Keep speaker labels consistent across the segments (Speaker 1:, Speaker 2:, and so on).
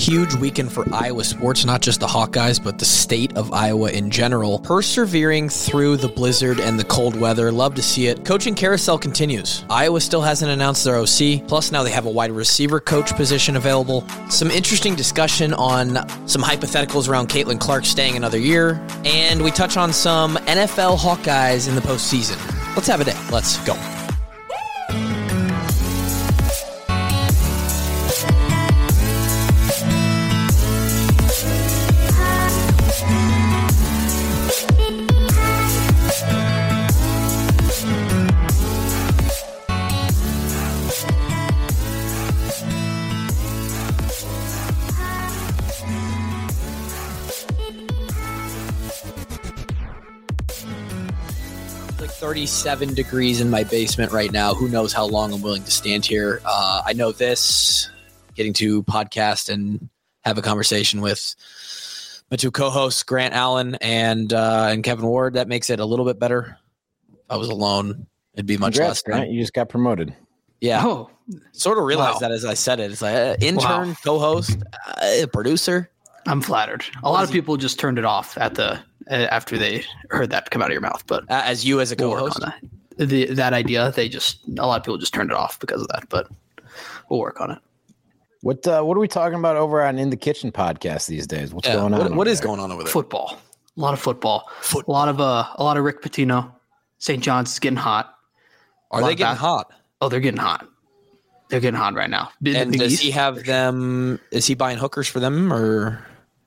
Speaker 1: Huge weekend for Iowa sports, not just the Hawkeyes, but the state of Iowa in general. Persevering through the blizzard and the cold weather. Love to see it. Coaching carousel continues. Iowa still hasn't announced their OC. Plus, now they have a wide receiver coach position available. Some interesting discussion on some hypotheticals around Caitlin Clark staying another year. And we touch on some NFL Hawkeyes in the postseason. Let's have a day. Let's go. Like 37 degrees in my basement right now. Who knows how long I'm willing to stand here. I know this, getting to podcast and have a conversation with my two co-hosts, Grant Allen and Kevin Ward, that makes it a little bit better. If I was alone, it'd be much
Speaker 2: Congrats,
Speaker 1: less.
Speaker 2: Grant, you just got promoted.
Speaker 1: Yeah.
Speaker 3: Oh,
Speaker 1: sort of realized
Speaker 3: wow.
Speaker 1: that as I said it. It's like intern, co-host, producer.
Speaker 3: I'm flattered. A lot of people just turned it off at the after they heard that come out of your mouth. But
Speaker 1: As you as a
Speaker 3: we'll work
Speaker 1: co-host.
Speaker 3: on that. That idea, a lot of people just turned it off because of that. But we'll work on it.
Speaker 2: What are we talking about over on In the Kitchen podcast these days? What's going on?
Speaker 1: What is going on over there?
Speaker 3: Football. A lot of football. A lot of Rick Pitino. St. John's is getting hot.
Speaker 1: Are they getting hot?
Speaker 3: Oh, they're getting hot. They're getting hot right now.
Speaker 1: And does he have them? Is he buying hookers for them, or?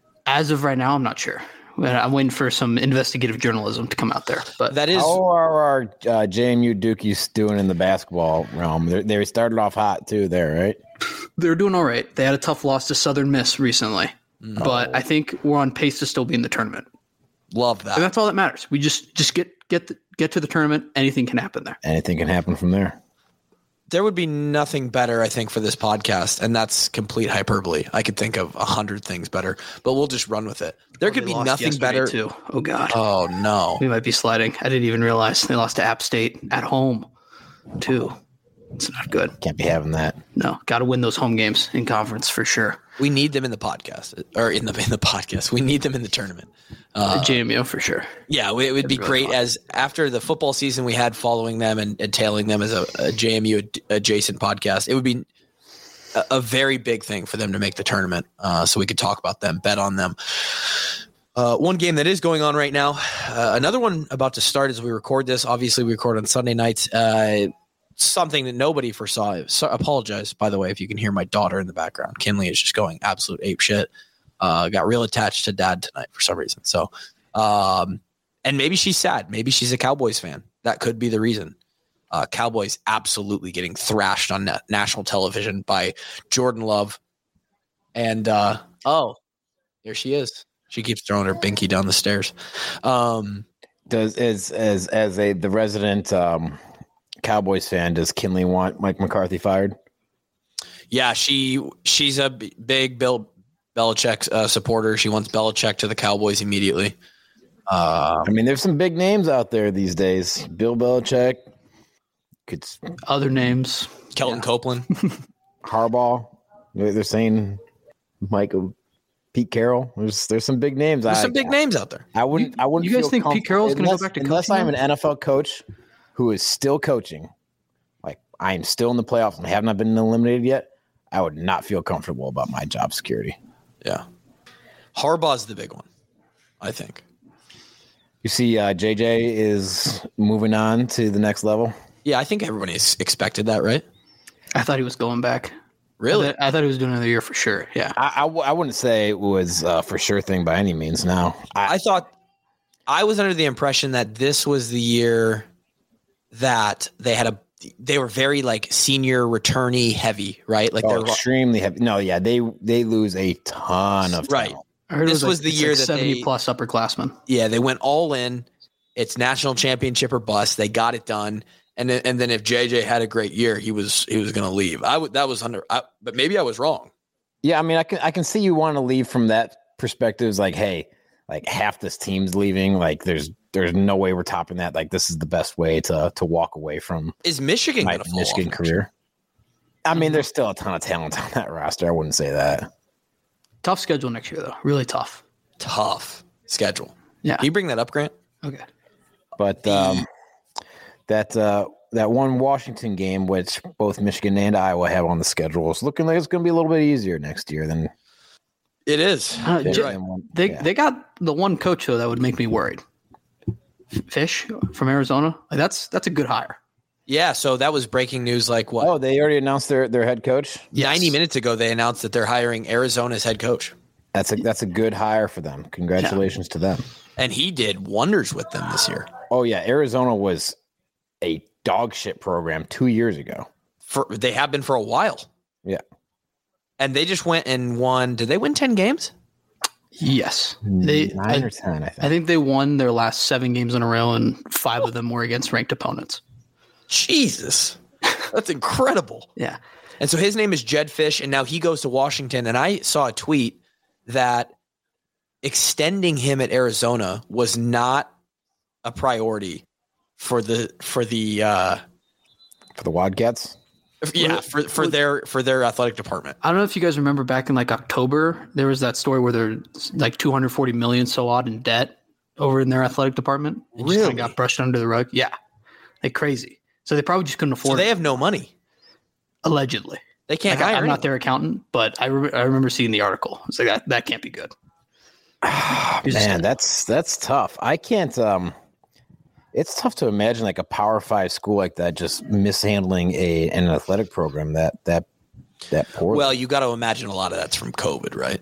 Speaker 3: As of right now, I'm not sure. I'm waiting for some investigative journalism to come out there. But
Speaker 1: That is
Speaker 2: How are our JMU Dukies doing in the basketball realm? They started off hot too there, right?
Speaker 3: they're doing all right. They had a tough loss to Southern Miss recently, but I think we're on pace to still be in the tournament.
Speaker 1: love
Speaker 3: And
Speaker 1: that.
Speaker 3: that's all that matters. We just get to the tournament. Anything can happen there.
Speaker 2: Anything can happen from there.
Speaker 1: There would be nothing better, I think, for this podcast, and that's complete hyperbole. I could think of 100 things better, but we'll just run with it. There could
Speaker 3: They
Speaker 1: be
Speaker 3: lost
Speaker 1: nothing
Speaker 3: yesterday,
Speaker 1: better.
Speaker 3: too. Oh God,
Speaker 1: Oh no!
Speaker 3: we might be sliding. I didn't even realize they lost to App State at home, too. It's not good.
Speaker 2: Can't be having that.
Speaker 3: No, got to win those home games in conference for sure.
Speaker 1: We need them in the podcast, or in the podcast. We need them in the tournament.
Speaker 3: JMU for sure.
Speaker 1: Yeah, it would be
Speaker 3: really
Speaker 1: great
Speaker 3: fun.
Speaker 1: as after the football season we had following them and tailing them as a JMU adjacent podcast. It would be a very big thing for them to make the tournament, so we could talk about them, bet on them. One game that is going on right now, another one about to start as we record this. Obviously, we record on Sunday nights. Something that nobody foresaw. So, apologize, by the way, if you can hear my daughter in the background. Kinley is just going absolute ape shit. Got real attached to dad tonight for some reason. So, and maybe she's sad. Maybe she's a Cowboys fan. That could be the reason. Cowboys absolutely getting thrashed on national television by Jordan Love. And, there she is. She keeps throwing her binky down the stairs.
Speaker 2: Does the resident Cowboys fan, does Kinley want Mike McCarthy fired?
Speaker 1: Yeah, she's a big Bill Belichick supporter. She wants Belichick to the Cowboys immediately.
Speaker 2: I mean, there's some big names out there these days. Bill Belichick,
Speaker 3: Other names.
Speaker 1: Kelton Copeland.
Speaker 2: Harbaugh. They're saying Pete Carroll. There's some big names.
Speaker 1: There's some big names out there.
Speaker 2: I wouldn't.
Speaker 3: You guys
Speaker 2: feel
Speaker 3: think Pete Carroll's going to go back to
Speaker 2: unless
Speaker 3: coaching
Speaker 2: I'm
Speaker 3: now?
Speaker 2: an NFL coach who is still coaching. Like I am still in the playoffs and have not been eliminated yet. I would not feel comfortable about my job security.
Speaker 1: Yeah. Harbaugh's the big one, I think.
Speaker 2: You see, JJ is moving on to the next level.
Speaker 1: Yeah, I think everybody expected that, right?
Speaker 3: I thought he was going back.
Speaker 1: Really?
Speaker 3: I thought he was doing another year for sure. Yeah.
Speaker 2: I wouldn't say it was a for sure thing by any means. No,
Speaker 1: I thought I was under the impression that this was the year that they were very like senior returnee heavy, right? Like they're
Speaker 2: extremely heavy. No, yeah, they lose a ton of
Speaker 1: right.
Speaker 2: talent.
Speaker 3: I heard
Speaker 1: This was the year that
Speaker 3: 70
Speaker 1: they-
Speaker 3: plus upperclassmen.
Speaker 1: Yeah, they went all in. It's national championship or bust. They got it done. And then if JJ had a great year, he was going to leave. But maybe I was wrong.
Speaker 2: Yeah, I mean, I can see you want to leave from that perspective. It's like, hey, like half this team's leaving. Like there's no way we're topping that. Like this is the best way to walk away from
Speaker 1: Is Michigan
Speaker 2: my
Speaker 1: going to fall
Speaker 2: Michigan
Speaker 1: off?
Speaker 2: career. I mean, there's still a ton of talent on that roster. I wouldn't say that.
Speaker 3: Tough schedule next year, though. Really tough.
Speaker 1: Tough schedule.
Speaker 3: Yeah.
Speaker 1: Can you bring that up, Grant?
Speaker 3: Okay.
Speaker 2: But that one Washington game, which both Michigan and Iowa have on the schedule, is looking like it's going to be a little bit easier next year than
Speaker 1: it is.
Speaker 3: They got the one coach though that would make me worried. Fish from Arizona. Like that's a good hire.
Speaker 1: Yeah, so that was breaking news. Like what?
Speaker 2: Oh, they already announced their head coach.
Speaker 1: 90 minutes ago, they announced that they're hiring Arizona's head coach.
Speaker 2: That's a good hire for them. Congratulations to them.
Speaker 1: And he did wonders with them this year.
Speaker 2: Oh yeah, Arizona was a dog shit program 2 years ago.
Speaker 1: They have been for a while.
Speaker 2: Yeah.
Speaker 1: And they just went and won. Did they win 10 games?
Speaker 3: Yes.
Speaker 2: 9 or 10, I think.
Speaker 3: I think they won their last 7 games in a row, and 5 of them were against ranked opponents.
Speaker 1: Jesus. That's incredible.
Speaker 3: Yeah.
Speaker 1: And so his name is Jedd Fisch, and now he goes to Washington. And I saw a tweet that extending him at Arizona was not a priority for the
Speaker 2: Wildcats.
Speaker 1: Yeah, for their athletic department.
Speaker 3: I don't know if you guys remember back in like October, there was that story where they're like $240 million so odd in debt over in their athletic department. It just kind of got brushed under the rug. Yeah, like crazy. So they probably just couldn't afford.
Speaker 1: So they have no money.
Speaker 3: Allegedly,
Speaker 1: they can't.
Speaker 3: I'm not their accountant, but I remember seeing the article. It's like that can't be good.
Speaker 2: Man, that's tough. I can't. It's tough to imagine like a Power 5 school like that just mishandling an athletic program that poorly.
Speaker 1: Well, you got to imagine a lot of that's from COVID, right?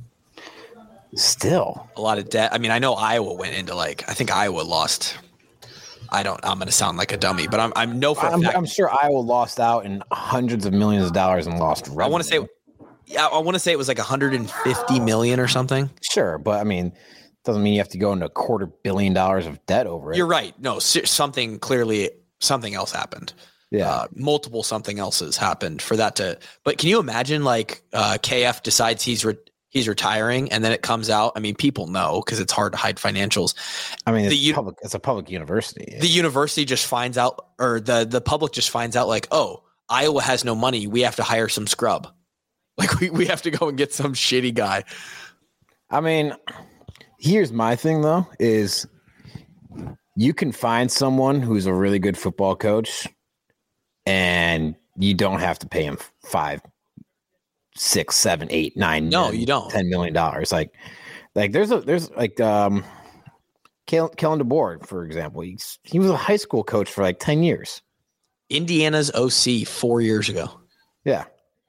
Speaker 2: Still,
Speaker 1: a lot of debt. I mean, I know Iowa went into I think Iowa lost. I'm going to sound like a dummy, but I'm
Speaker 2: sure Iowa lost out in hundreds of millions of dollars and lost revenue.
Speaker 1: I want to say it was like 150 million or something.
Speaker 2: Sure, but I mean, doesn't mean you have to go into $250 million of debt over it.
Speaker 1: You're right. No, something else happened.
Speaker 2: Yeah,
Speaker 1: multiple something else's happened for that to. But can you imagine KF decides he's retiring, and then it comes out. I mean, people know because it's hard to hide financials.
Speaker 2: I mean, it's a public university.
Speaker 1: The university just finds out, or the public just finds out, like, oh, Iowa has no money. We have to hire some scrub. Like we have to go and get some shitty guy.
Speaker 2: I mean, here's my thing though: is you can find someone who's a really good football coach, and you don't have to pay him $5, $6, $7, $8, $9.
Speaker 1: No, you don't.
Speaker 2: $10 million. Like there's Kalen DeBoer, for example. He was a high school coach for like 10 years.
Speaker 1: Indiana's OC 4 years ago.
Speaker 2: Yeah.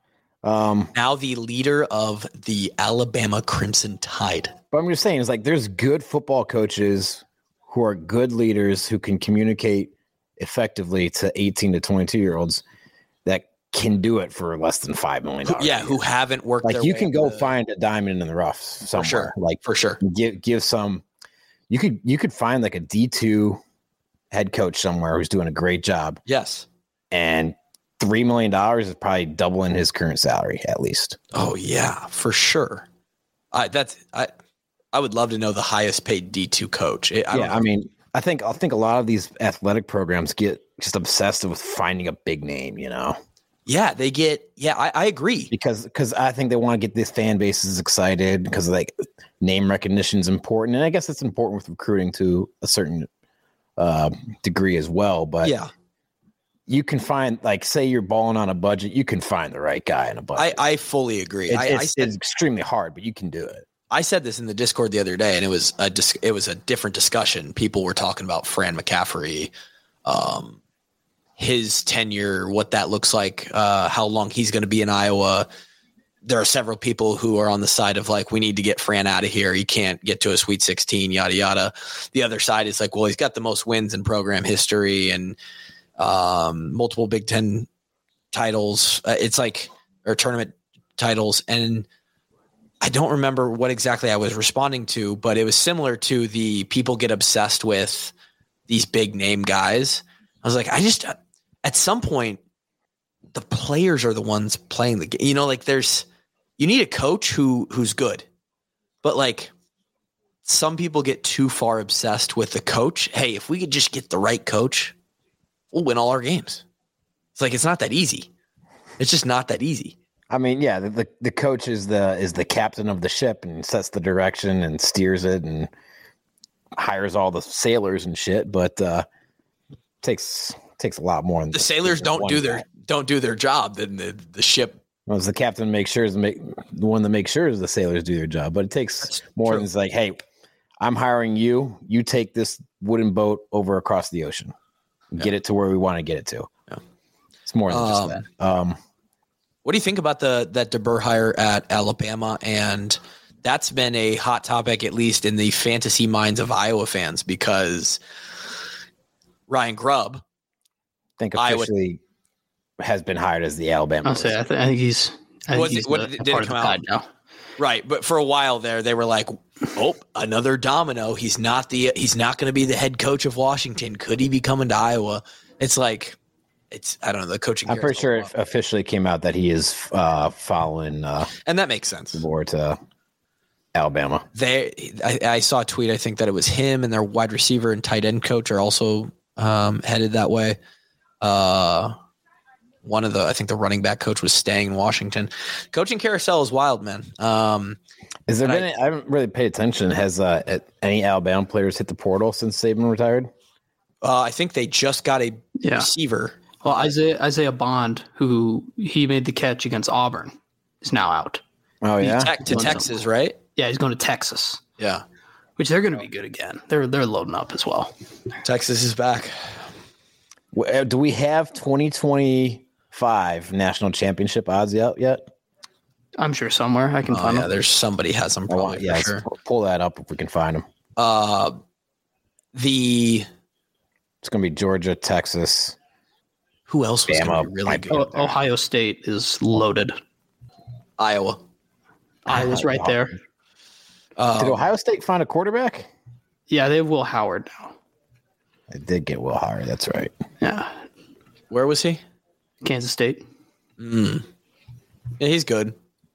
Speaker 1: Now the leader of the Alabama Crimson Tide.
Speaker 2: But I'm just saying, it's like there's good football coaches who are good leaders who can communicate effectively to 18 to 22-year-olds that can do it for less than $5 million.
Speaker 1: Yeah, who haven't worked.
Speaker 2: Like you can go find a diamond in the rough somewhere.
Speaker 1: For sure.
Speaker 2: Like
Speaker 1: for sure.
Speaker 2: Give some. You could find like a D2 head coach somewhere who's doing a great job.
Speaker 1: Yes.
Speaker 2: And $3 million is probably doubling his current salary at least.
Speaker 1: Oh yeah, for sure. I would love to know the highest paid D2 coach.
Speaker 2: I mean, I think a lot of these athletic programs get just obsessed with finding a big name, you know?
Speaker 1: Yeah, they get. Yeah, I agree
Speaker 2: because I think they want to get these fan bases excited because like name recognition is important, and I guess it's important with recruiting to a certain degree as well. But
Speaker 1: yeah.
Speaker 2: You can find, like, say you're balling on a budget, you can find the right guy in a budget.
Speaker 1: I fully agree.
Speaker 2: It's extremely hard, but you can do it.
Speaker 1: I said this in the Discord the other day, and it was a different discussion. People were talking about Fran McCaffrey, his tenure, what that looks like, how long he's going to be in Iowa. There are several people who are on the side of like, we need to get Fran out of here. He can't get to a Sweet 16, yada, yada. The other side is like, well, he's got the most wins in program history and multiple Big Ten titles. It's like, or tournament titles. And I don't remember what exactly I was responding to, but it was similar to the people get obsessed with these big name guys. I was like, at some point, the players are the ones playing the game. You know, like you need a coach who's good, but like some people get too far obsessed with the coach. Hey, if we could just get the right coach, we'll win all our games. It's like, it's not that easy. It's just not that easy.
Speaker 2: I mean, yeah, the coach is the captain of the ship and sets the direction and steers it and hires all the sailors and shit. But takes a lot more. Than
Speaker 1: the sailors don't do their job. Then the ship.
Speaker 2: Well, as the captain makes sure the one that makes sure the sailors do their job. But it takes more than it's like, hey, I'm hiring you. You take this wooden boat over across the ocean, get it to where we want to get it to. Yeah. It's more than just that.
Speaker 1: What do you think about that DeBoer hire at Alabama? And that's been a hot topic, at least in the fantasy minds of Iowa fans, because Ryan Grubb,
Speaker 2: I think officially has been hired as the Alabama.
Speaker 3: I'll say I think he's.
Speaker 1: Did it come out now? Right, but for a while there, they were like, "Oh, another domino. He's not going to be the head coach of Washington. Could he be coming to Iowa?" It's like. I don't know, the coaching.
Speaker 2: I'm pretty sure it officially came out that he is following.
Speaker 1: And that makes sense.
Speaker 2: More to Alabama.
Speaker 1: I saw a tweet. I think that it was him and their wide receiver and tight end coach are also headed that way. I think the running back coach was staying in Washington. Coaching carousel is wild, man.
Speaker 2: Has there been? I haven't really paid attention. Has any Alabama players hit the portal since Saban retired?
Speaker 1: I think they just got a receiver.
Speaker 3: Well, Isaiah Bond, who he made the catch against Auburn, is now out.
Speaker 2: Oh yeah,
Speaker 1: to Texas, right?
Speaker 3: Yeah, he's going to Texas.
Speaker 1: Yeah,
Speaker 3: which they're going to be good again. They're loading up as well.
Speaker 1: Texas is back.
Speaker 2: Do we have 2025 national championship odds yet?
Speaker 3: I'm sure somewhere I can find them.
Speaker 1: There's somebody has them probably for sure.
Speaker 2: Pull that up if we can find them.
Speaker 1: It's
Speaker 2: going to be Georgia, Texas.
Speaker 1: Who else was going to be really good?
Speaker 3: Ohio State is loaded.
Speaker 1: Iowa's
Speaker 3: right there.
Speaker 2: Did Ohio State find a quarterback?
Speaker 3: Yeah, they have Will Howard now.
Speaker 2: They did get Will Howard. That's right.
Speaker 3: Yeah.
Speaker 1: Where was he?
Speaker 3: Kansas State.
Speaker 1: Yeah, he's good.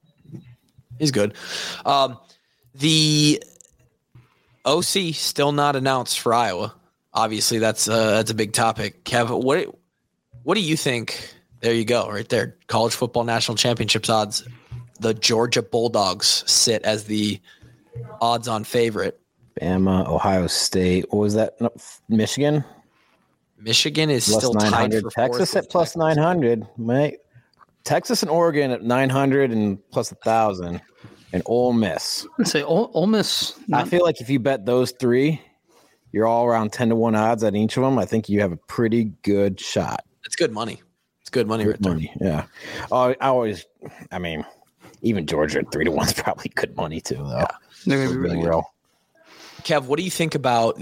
Speaker 1: The OC still not announced for Iowa. Obviously, that's a big topic. Kev, what do you think? There you go, right there. College football national championships odds. The Georgia Bulldogs sit as the odds-on favorite.
Speaker 2: Bama, Ohio State. What was that? No, Michigan.
Speaker 1: Michigan is
Speaker 2: plus
Speaker 1: still
Speaker 2: 900.
Speaker 1: tied for
Speaker 2: Texas
Speaker 1: fourth
Speaker 2: at plus 900. Mate. Texas and Oregon at 900 and plus 1,000. And Ole Miss.
Speaker 3: I'd say Ole Miss.
Speaker 2: I feel like if you bet those three, you're all around 10-1 odds on each of them. I think you have a pretty good shot.
Speaker 1: It's good money. It's good money right there.
Speaker 2: Yeah. Even Georgia at 3-1 is probably good money too, though. Yeah.
Speaker 3: They're going to be really real.
Speaker 1: Kev, what do you think about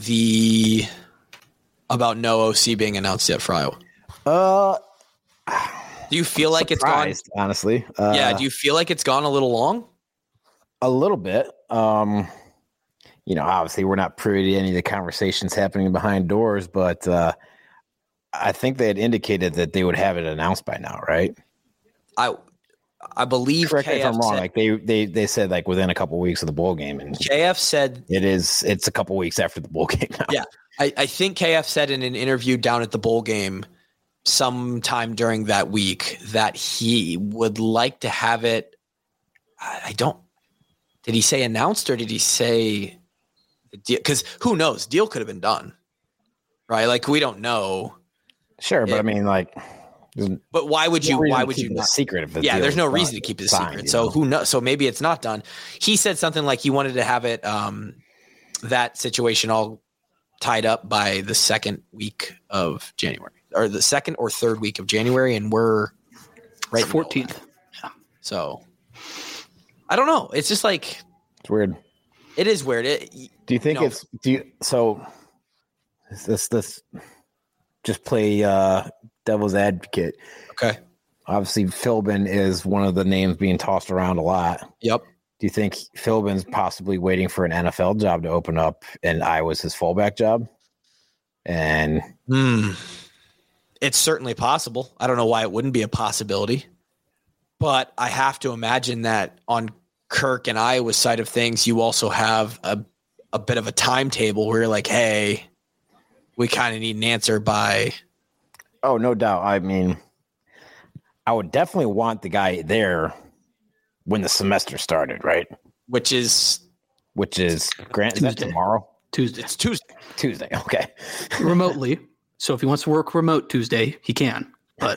Speaker 1: no OC being announced yet for Iowa? Do you feel like it's gone?
Speaker 2: Honestly.
Speaker 1: Do you feel like it's gone a little long?
Speaker 2: A little bit. Obviously we're not privy to any of the conversations happening behind doors, but I think they had indicated that they would have it announced by now, right?
Speaker 1: I believe.
Speaker 2: Correct me if I'm wrong. Like they said like within a couple of weeks of the bowl game, and
Speaker 1: KF said
Speaker 2: it's a couple of weeks after the bowl game now.
Speaker 1: Yeah, I think KF said in an interview down at the bowl game sometime during that week that he would like to have it. Did he say announced or did he say the deal? Because who knows? Deal could have been done, right? Like we don't know.
Speaker 2: Sure, but
Speaker 1: but why would you? Why would you
Speaker 2: not?
Speaker 1: Not?
Speaker 2: Secret of the
Speaker 1: yeah,
Speaker 2: deal
Speaker 1: there's no reason to keep it a secret. So who knows? So maybe it's not done. He said something like he wanted to have it that situation all tied up by the second week of January, or the second or third week of January, and we're right
Speaker 3: 14th.
Speaker 1: Yeah. So I don't know. It's just like
Speaker 2: it's weird.
Speaker 1: It is weird.
Speaker 2: Do you think this just play devil's advocate?
Speaker 1: Okay.
Speaker 2: Obviously, Philbin is one of the names being tossed around a lot.
Speaker 1: Yep.
Speaker 2: Do you think Philbin's possibly waiting for an NFL job to open up and Iowa's his fallback job? And
Speaker 1: it's certainly possible. I don't know why it wouldn't be a possibility, but I have to imagine that on Kirk and Iowa's side of things, you also have a bit of a timetable where you're like, hey, we kind of need an answer by.
Speaker 2: Oh, no doubt. I mean, I would definitely want the guy there when the semester started, right?
Speaker 1: which is
Speaker 2: Grant, is that tomorrow?
Speaker 3: Tuesday.
Speaker 1: it's Tuesday.
Speaker 2: Tuesday. Okay.
Speaker 3: Remotely. So if he wants to work remote Tuesday, he can. But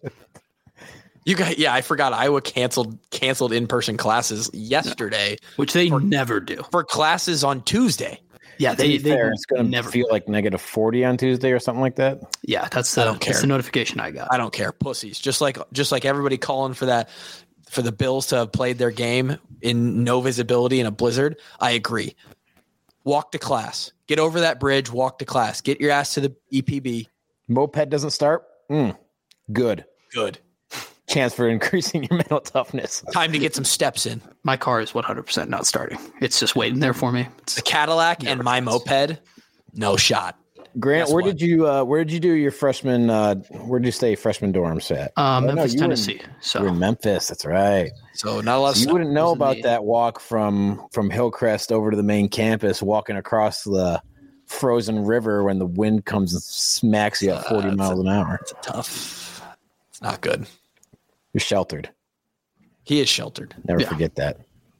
Speaker 1: I forgot Iowa canceled in-person classes yesterday,
Speaker 3: which they never do
Speaker 1: for classes on Tuesday.
Speaker 3: Yeah, they
Speaker 2: it's going to
Speaker 3: never
Speaker 2: feel like negative 40 on Tuesday or something like that.
Speaker 3: Yeah, that's the notification I got.
Speaker 1: I don't care. Pussies. Just like everybody calling for the Bills to have played their game in no visibility in a blizzard. I agree. Walk to class. Get over that bridge. Walk to class. Get your ass to the EPB.
Speaker 2: Moped doesn't start? Good. Chance for increasing your mental toughness.
Speaker 1: Time to get some steps in.
Speaker 3: My car is 100% not starting. It's just waiting there for me.
Speaker 1: The Cadillac and my moped, no shot.
Speaker 2: Grant, where did you do your freshman? Where did you stay freshman dorms at?
Speaker 3: Memphis, Tennessee.
Speaker 2: You were in Memphis. That's right.
Speaker 1: So not a lot.
Speaker 2: You wouldn't know about that walk from Hillcrest over to the main campus, walking across the frozen river when the wind comes and smacks you at 40 miles an hour.
Speaker 1: It's tough. It's not good.
Speaker 2: You're sheltered.
Speaker 1: He is sheltered.
Speaker 2: Never forget that.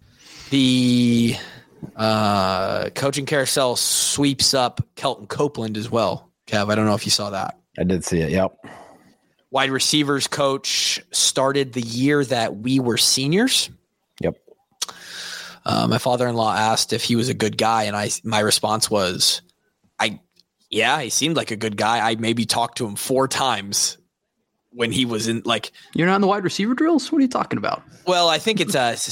Speaker 1: The coaching carousel sweeps up Kelton Copeland as well. Kev, I don't know if you saw that.
Speaker 2: I did see it. Yep.
Speaker 1: Wide receivers coach started the year that we were seniors.
Speaker 2: Yep.
Speaker 1: My father-in-law asked if he was a good guy, and my response was, he seemed like a good guy. I maybe talked to him 4 times when he was in
Speaker 3: You're not in the wide receiver drills? What are you talking about?
Speaker 1: Well, I think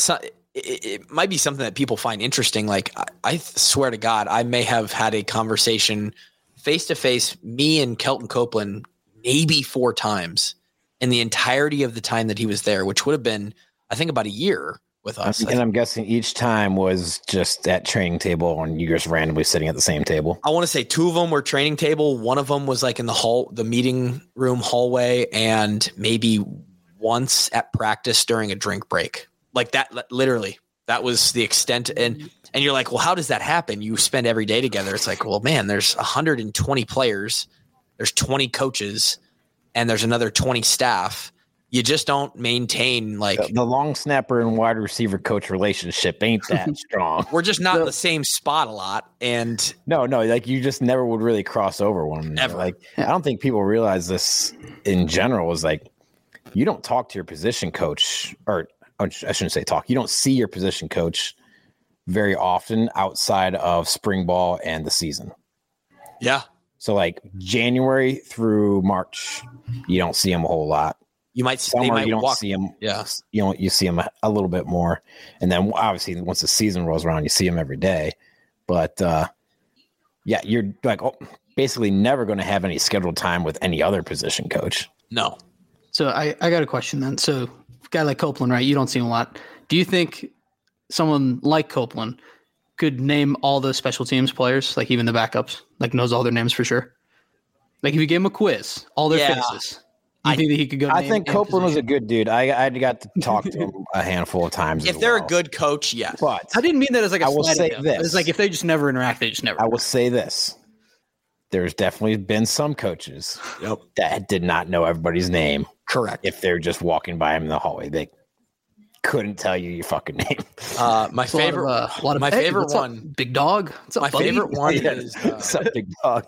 Speaker 1: it might be something that people find interesting. Like, I swear to God, I may have had a conversation face-to-face, me and Kelton Copeland, maybe 4 times in the entirety of the time that he was there, which would have been, I think, about a year with us.
Speaker 2: And I'm guessing each time was just at training table and you just randomly sitting at the same table.
Speaker 1: I want to say 2 of them were training table. One of them was like in the meeting room hallway, and maybe once at practice during a drink break. Like that, literally, that was the extent. And you're like, well, how does that happen? You spend every day together. It's like, well, man, there's 120 players, there's 20 coaches, and there's another 20 staff. You just don't maintain
Speaker 2: the long snapper and wide receiver coach relationship ain't that strong.
Speaker 1: We're just not in the same spot a lot. And
Speaker 2: no, like you just never would really cross over one another. Like, I don't think people realize this in general is like, you don't talk to your position coach, or I shouldn't say talk. You don't see your position coach very often outside of spring ball and the season.
Speaker 1: Yeah.
Speaker 2: So like January through March, you don't see them a whole lot.
Speaker 1: You might
Speaker 2: Summer, you don't see them.
Speaker 1: Yeah.
Speaker 2: You see them a little bit more. And then obviously once the season rolls around, you see them every day. But you're like basically never going to have any scheduled time with any other position coach.
Speaker 1: No.
Speaker 3: So I got a question then. So a guy like Copeland, right? You don't see him a lot. Do you think someone like Copeland could name all the special teams players, like even the backups, like knows all their names for sure? Like if you gave him a quiz, all their faces. You think that he could go?
Speaker 2: I think Copeland was a good dude. I got to talk to him a handful of times.
Speaker 1: If they're a good coach, yes.
Speaker 2: But
Speaker 3: I didn't mean that as like a
Speaker 2: I will say this.
Speaker 3: It's like if they just never interact, they just never.
Speaker 2: I will say this. There's definitely been some coaches that did not know everybody's name.
Speaker 1: Correct.
Speaker 2: If they're just walking by him in the hallway, they couldn't tell you your fucking name.
Speaker 1: My favorite, favorite one,
Speaker 3: Big Dog. What's up, buddy?
Speaker 1: Favorite one is
Speaker 2: what's up, Big Dog.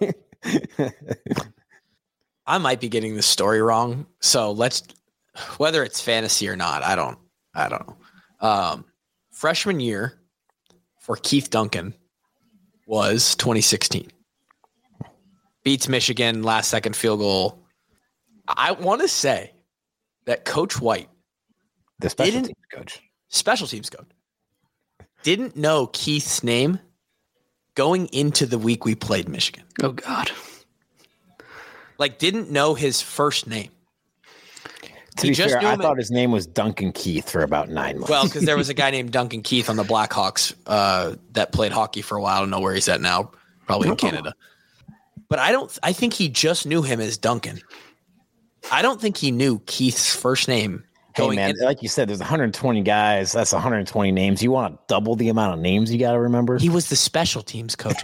Speaker 1: I might be getting this story wrong, so whether it's fantasy or not, I don't know. Freshman year for Keith Duncan was 2016. Beats Michigan, last second field goal. I want to say that Coach White,
Speaker 2: the special teams coach, didn't know Keith's name going into the week we played Michigan.
Speaker 3: Oh God.
Speaker 1: Like, didn't know his first name.
Speaker 2: To be fair, I thought his name was Duncan Keith for about 9 months.
Speaker 1: Well, because there was a guy named Duncan Keith on the Blackhawks that played hockey for a while. I don't know where he's at now, probably in Canada. But I think he just knew him as Duncan. I don't think he knew Keith's first name.
Speaker 2: Like you said, there's 120 guys. That's 120 names. You want to double the amount of names you got to remember?
Speaker 1: He was the special teams coach.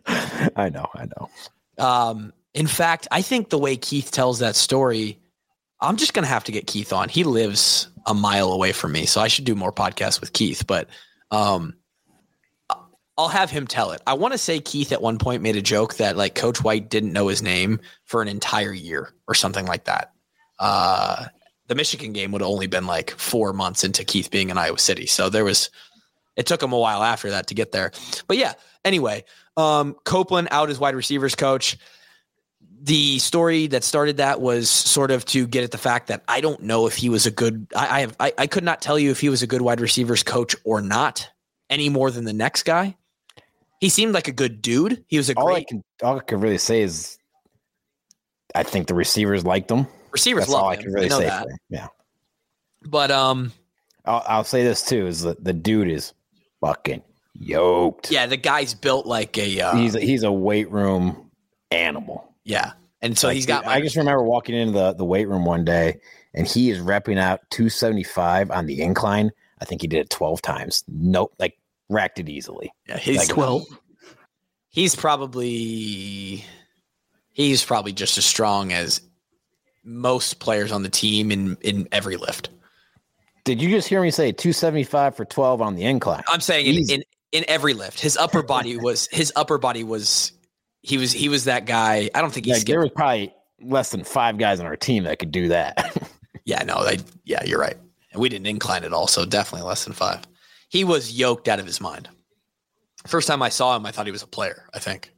Speaker 2: I know.
Speaker 1: In fact, I think the way Keith tells that story I'm just going to have to get Keith on. He lives a mile away from me, so I should do more podcasts with Keith, but I'll have him tell it. I want to say Keith at one point made a joke that like Coach White didn't know his name for an entire year or something like that. The Michigan game would have only been like 4 months into Keith being in Iowa City. So it took him a while after that to get there. But yeah, anyway, Copeland out as wide receivers coach. The story that started that was sort of to get at the fact that I don't know if he was a good, I could not tell you if he was a good wide receivers coach or not any more than the next guy. He seemed like a good dude. He was
Speaker 2: all I can really say is I think the receivers liked him.
Speaker 1: Receivers love him. All I can really say.
Speaker 2: Yeah.
Speaker 1: But
Speaker 2: I'll say this too: is the dude is fucking yoked.
Speaker 1: Yeah, the guy's built like a.
Speaker 2: He's a weight room animal.
Speaker 1: Yeah, and so he's got.
Speaker 2: I just remember walking into the weight room one day, and he is repping out 275 on the incline. I think he did it 12 times. Nope, like racked it easily.
Speaker 1: Yeah, he's
Speaker 3: like 12.
Speaker 1: He's probably just as strong as most players on the team in every lift.
Speaker 2: Did you just hear me say 275 for 12 on the incline?
Speaker 1: I'm saying in every lift, his upper body was he was that guy. I don't think
Speaker 2: there was probably less than 5 guys on our team that could do that.
Speaker 1: Yeah, you're right. And we didn't incline at all, so definitely less than 5. He was yoked out of his mind. First time I saw him, I thought he was a player, I think.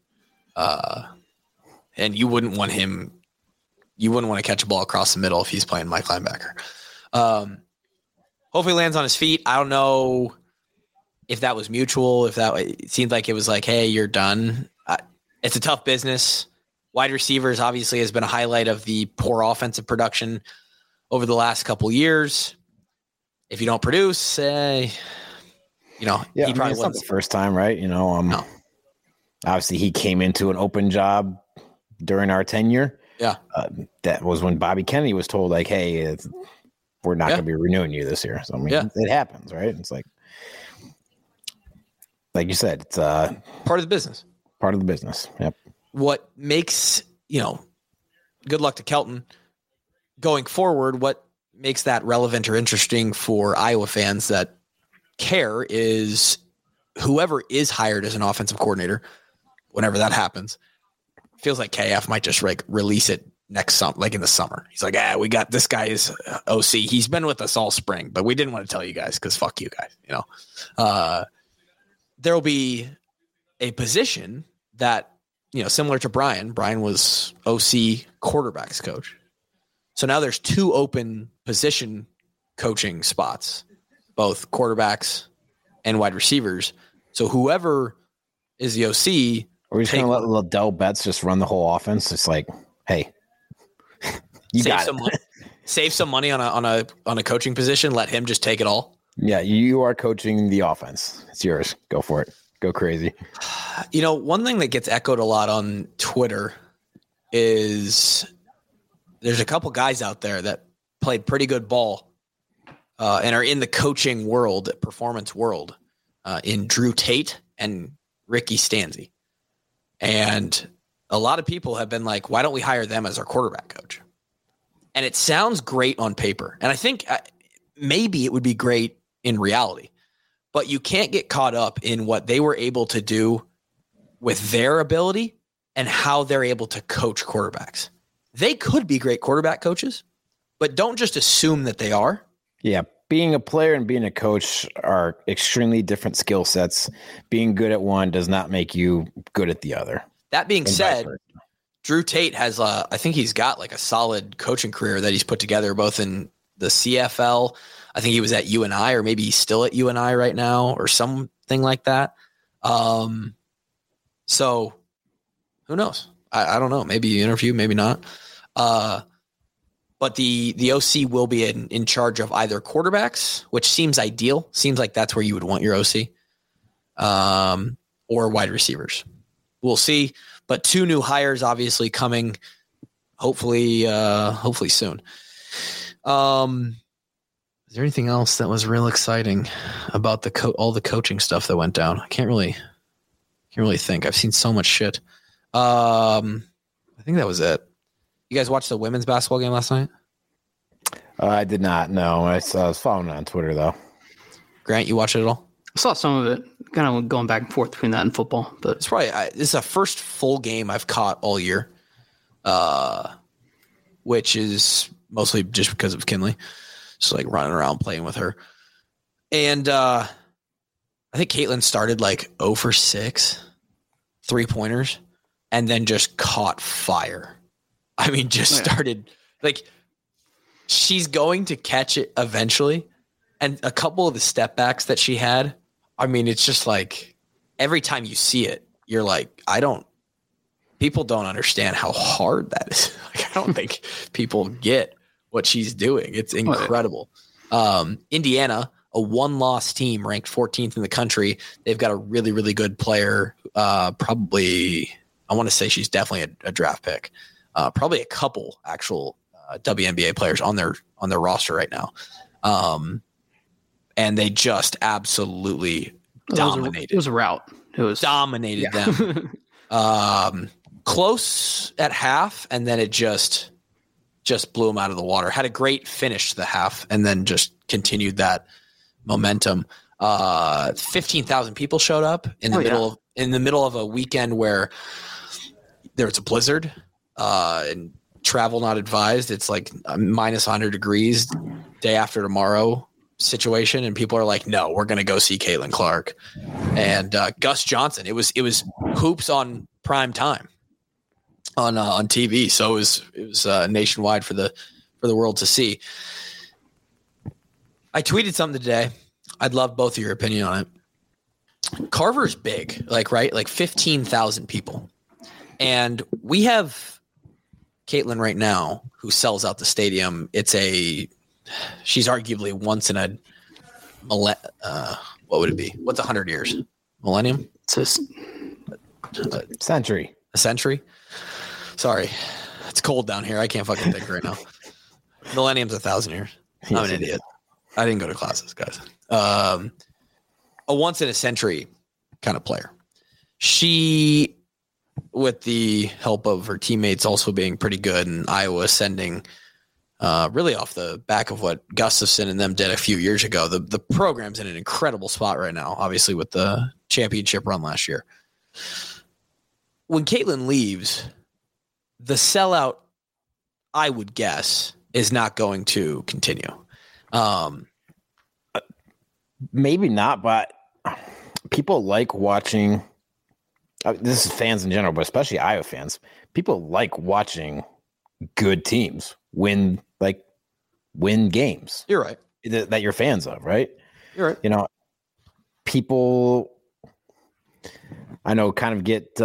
Speaker 1: And you wouldn't want to catch a ball across the middle if he's playing Mike linebacker. Hopefully lands on his feet. I don't know if that was mutual, it seemed like it was like, hey, you're done. It's a tough business. Wide receivers obviously has been a highlight of the poor offensive production over the last couple years. If you don't produce, he probably
Speaker 2: it's not the first time, right? No. Obviously he came into an open job during our tenure.
Speaker 1: Yeah.
Speaker 2: That was when Bobby Kennedy was told like, hey, we're not going to be renewing you this year. So I mean, it happens, right? It's like you said, it's
Speaker 1: part of the business.
Speaker 2: Part of the business. Yep.
Speaker 1: What makes, good luck to Kelton going forward. What makes that relevant or interesting for Iowa fans that care is whoever is hired as an offensive coordinator, whenever that happens, feels like KF might just release it next summer, like in the summer. He's like, we got this guy is OC. He's been with us all spring, but we didn't want to tell you guys because fuck you guys. There'll be a position that, similar to Brian was OC quarterbacks coach. So now there's 2 open position coaching spots, both quarterbacks and wide receivers. So whoever is the OC,
Speaker 2: are we just going to let Liddell Betts just run the whole offense? It's like, hey, you got some
Speaker 1: money. Save some money on a coaching position. Let him just take it all.
Speaker 2: Yeah, you are coaching the offense. It's yours. Go for it. Go crazy.
Speaker 1: One thing that gets echoed a lot on Twitter is there's a couple guys out there that played pretty good ball and are in the coaching world, performance world, in Drew Tate and Ricky Stanzi. And a lot of people have been like, why don't we hire them as our quarterback coach? And it sounds great on paper. And I think maybe it would be great in reality, but you can't get caught up in what they were able to do with their ability and how they're able to coach quarterbacks. They could be great quarterback coaches, but don't just assume that they are.
Speaker 2: Yeah. Being a player and being a coach are extremely different skill sets. Being good at one does not make you good at the other.
Speaker 1: That being said, Drew Tate has, I think he's got like a solid coaching career that he's put together, both in the CFL. I think he was at UNI, or maybe he's still at UNI right now, or something like that. So who knows? I don't know. Maybe you interview, maybe not. But the OC will be in charge of either quarterbacks, which seems ideal. Seems like that's where you would want your OC, or wide receivers. We'll see. But 2 new hires obviously coming, hopefully soon. Is there anything else that was real exciting about all the coaching stuff that went down? I can't really think. I've seen so much shit. I think that was it. You guys watched the women's basketball game last night?
Speaker 2: I did not know. I was following it on Twitter though.
Speaker 1: Grant, you watch it at all?
Speaker 3: I saw some of it, kind of going back and forth between that and football. But
Speaker 1: It's probably this is the first full game I've caught all year, which is mostly just because of Kinley, just like running around playing with her. And I think Caitlin started like 0 for 6, 3-pointers, and then just caught fire. I mean, just started like she's going to catch it eventually. And a couple of the step backs that she had, I mean, it's just like every time you see it, you're like, people don't understand how hard that is. Like, I don't think people get what she's doing. It's incredible. Indiana, a 1-loss team ranked 14th in the country. They've got a really, really good player. Probably, I want to say she's definitely a draft pick. Probably a couple actual WNBA players on their roster right now. And they just absolutely dominated.
Speaker 3: It was a rout. It was
Speaker 1: dominated them. Close at half, and then it just blew them out of the water. Had a great finish to the half, and then just continued that momentum. 15,000 people showed up in the middle of a weekend where there's a blizzard and travel not advised. It's like minus 100 degrees day after tomorrow situation, and people are like, no, we're going to go see Caitlin Clark and Gus Johnson. It was hoops on prime time on TV. So it was nationwide for the world to see. I tweeted something today. I'd love both of your opinion on it. Carver's big, right? Like 15,000 people. And we have Caitlin right now who sells out the stadium. She's arguably once in a what would it be? What's 100 years? Millennium?
Speaker 3: It's
Speaker 2: Century.
Speaker 1: A century? Sorry. It's cold down here. I can't fucking think right now. Millennium's 1,000 years. I'm an idiot. I didn't go to classes, guys. A once in a century kind of player. She, with the help of her teammates also being pretty good, and Iowa sending really off the back of what Gustafson and them did a few years ago. The program's in an incredible spot right now, obviously with the championship run last year. When Caitlin leaves, the sellout, I would guess, is not going to continue.
Speaker 2: Maybe not, but people like watching. This is fans in general, but especially Iowa fans. People like watching good teams win games.
Speaker 1: You're right.
Speaker 2: That you're fans of, right?
Speaker 1: You're right.
Speaker 2: You know, people I know kind of get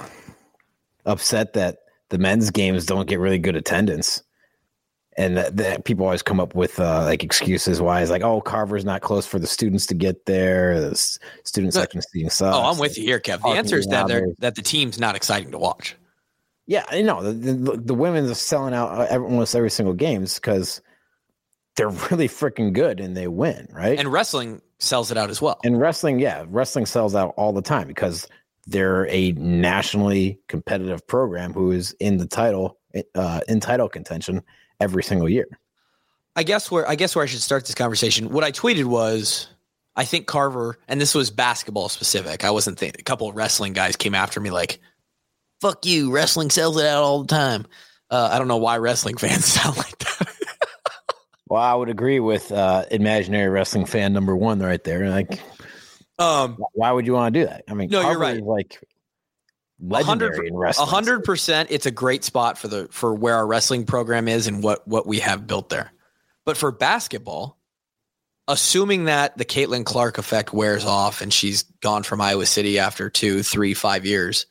Speaker 2: upset that the men's games don't get really good attendance. And that people always come up with excuses why it's like, oh, Carver's not close for the students to get there. The student section seating sucks.
Speaker 1: Oh, I'm with you here, Kev. The answer is that the team's not exciting to watch.
Speaker 2: Yeah, I know. The women are selling out almost every single games because they're really freaking good and they win, right?
Speaker 1: And wrestling sells it out as well.
Speaker 2: And wrestling sells out all the time because they're a nationally competitive program who is in the title contention every single year.
Speaker 1: I guess where I should start this conversation. What I tweeted was, I think Carver, and this was basketball specific. I wasn't thinking. A couple of wrestling guys came after me like, "Fuck you, wrestling sells it out all the time." I don't know why wrestling fans sound like that.
Speaker 2: Well, I would agree with imaginary wrestling fan number one right there. Like, why would you want to do that? I mean,
Speaker 1: no,
Speaker 2: Carver
Speaker 1: you're right.
Speaker 2: Is like legendary in wrestling.
Speaker 1: 100%. It's a great spot for where our wrestling program is and what we have built there. But for basketball, assuming that the Caitlin Clark effect wears off and she's gone from Iowa City after 2, 3, 5 years,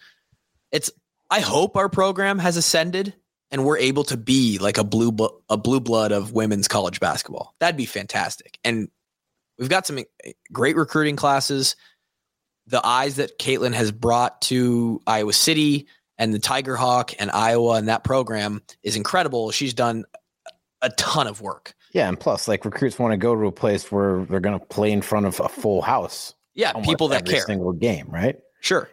Speaker 1: I hope our program has ascended and we're able to be like a blue blood of women's college basketball. That'd be fantastic. And we've got some great recruiting classes. The eyes that Caitlin has brought to Iowa City and the Tiger Hawk and Iowa and that program is incredible. She's done a ton of work.
Speaker 2: Yeah, and plus, like, recruits want to go to a place where they're going to play in front of a full house.
Speaker 1: Yeah, people that care.
Speaker 2: Single game, right?
Speaker 1: Sure.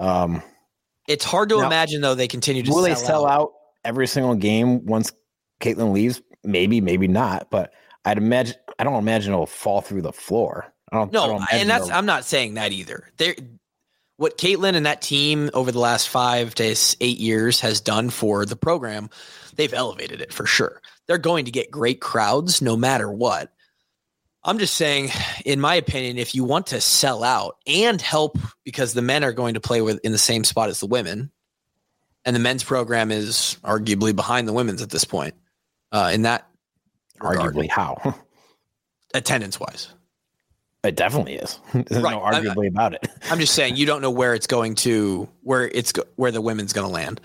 Speaker 1: It's hard to imagine, though, they continue to
Speaker 2: sell out every single game once Caitlin leaves? maybe not, but I don't imagine it'll fall through the floor. I'm
Speaker 1: not saying that either. What Caitlin and that team over the last 5 to 8 years has done for the program, they've elevated it for sure. They're going to get great crowds no matter what. I'm just saying, in my opinion, if you want to sell out and help, because the men are going to play in the same spot as the women, and the men's program is arguably behind the women's at this point. In that regard.
Speaker 2: Arguably how?
Speaker 1: Attendance-wise.
Speaker 2: It definitely is. There's no arguably about it.
Speaker 1: I'm just saying you don't know where it's going to, where the women's going to land.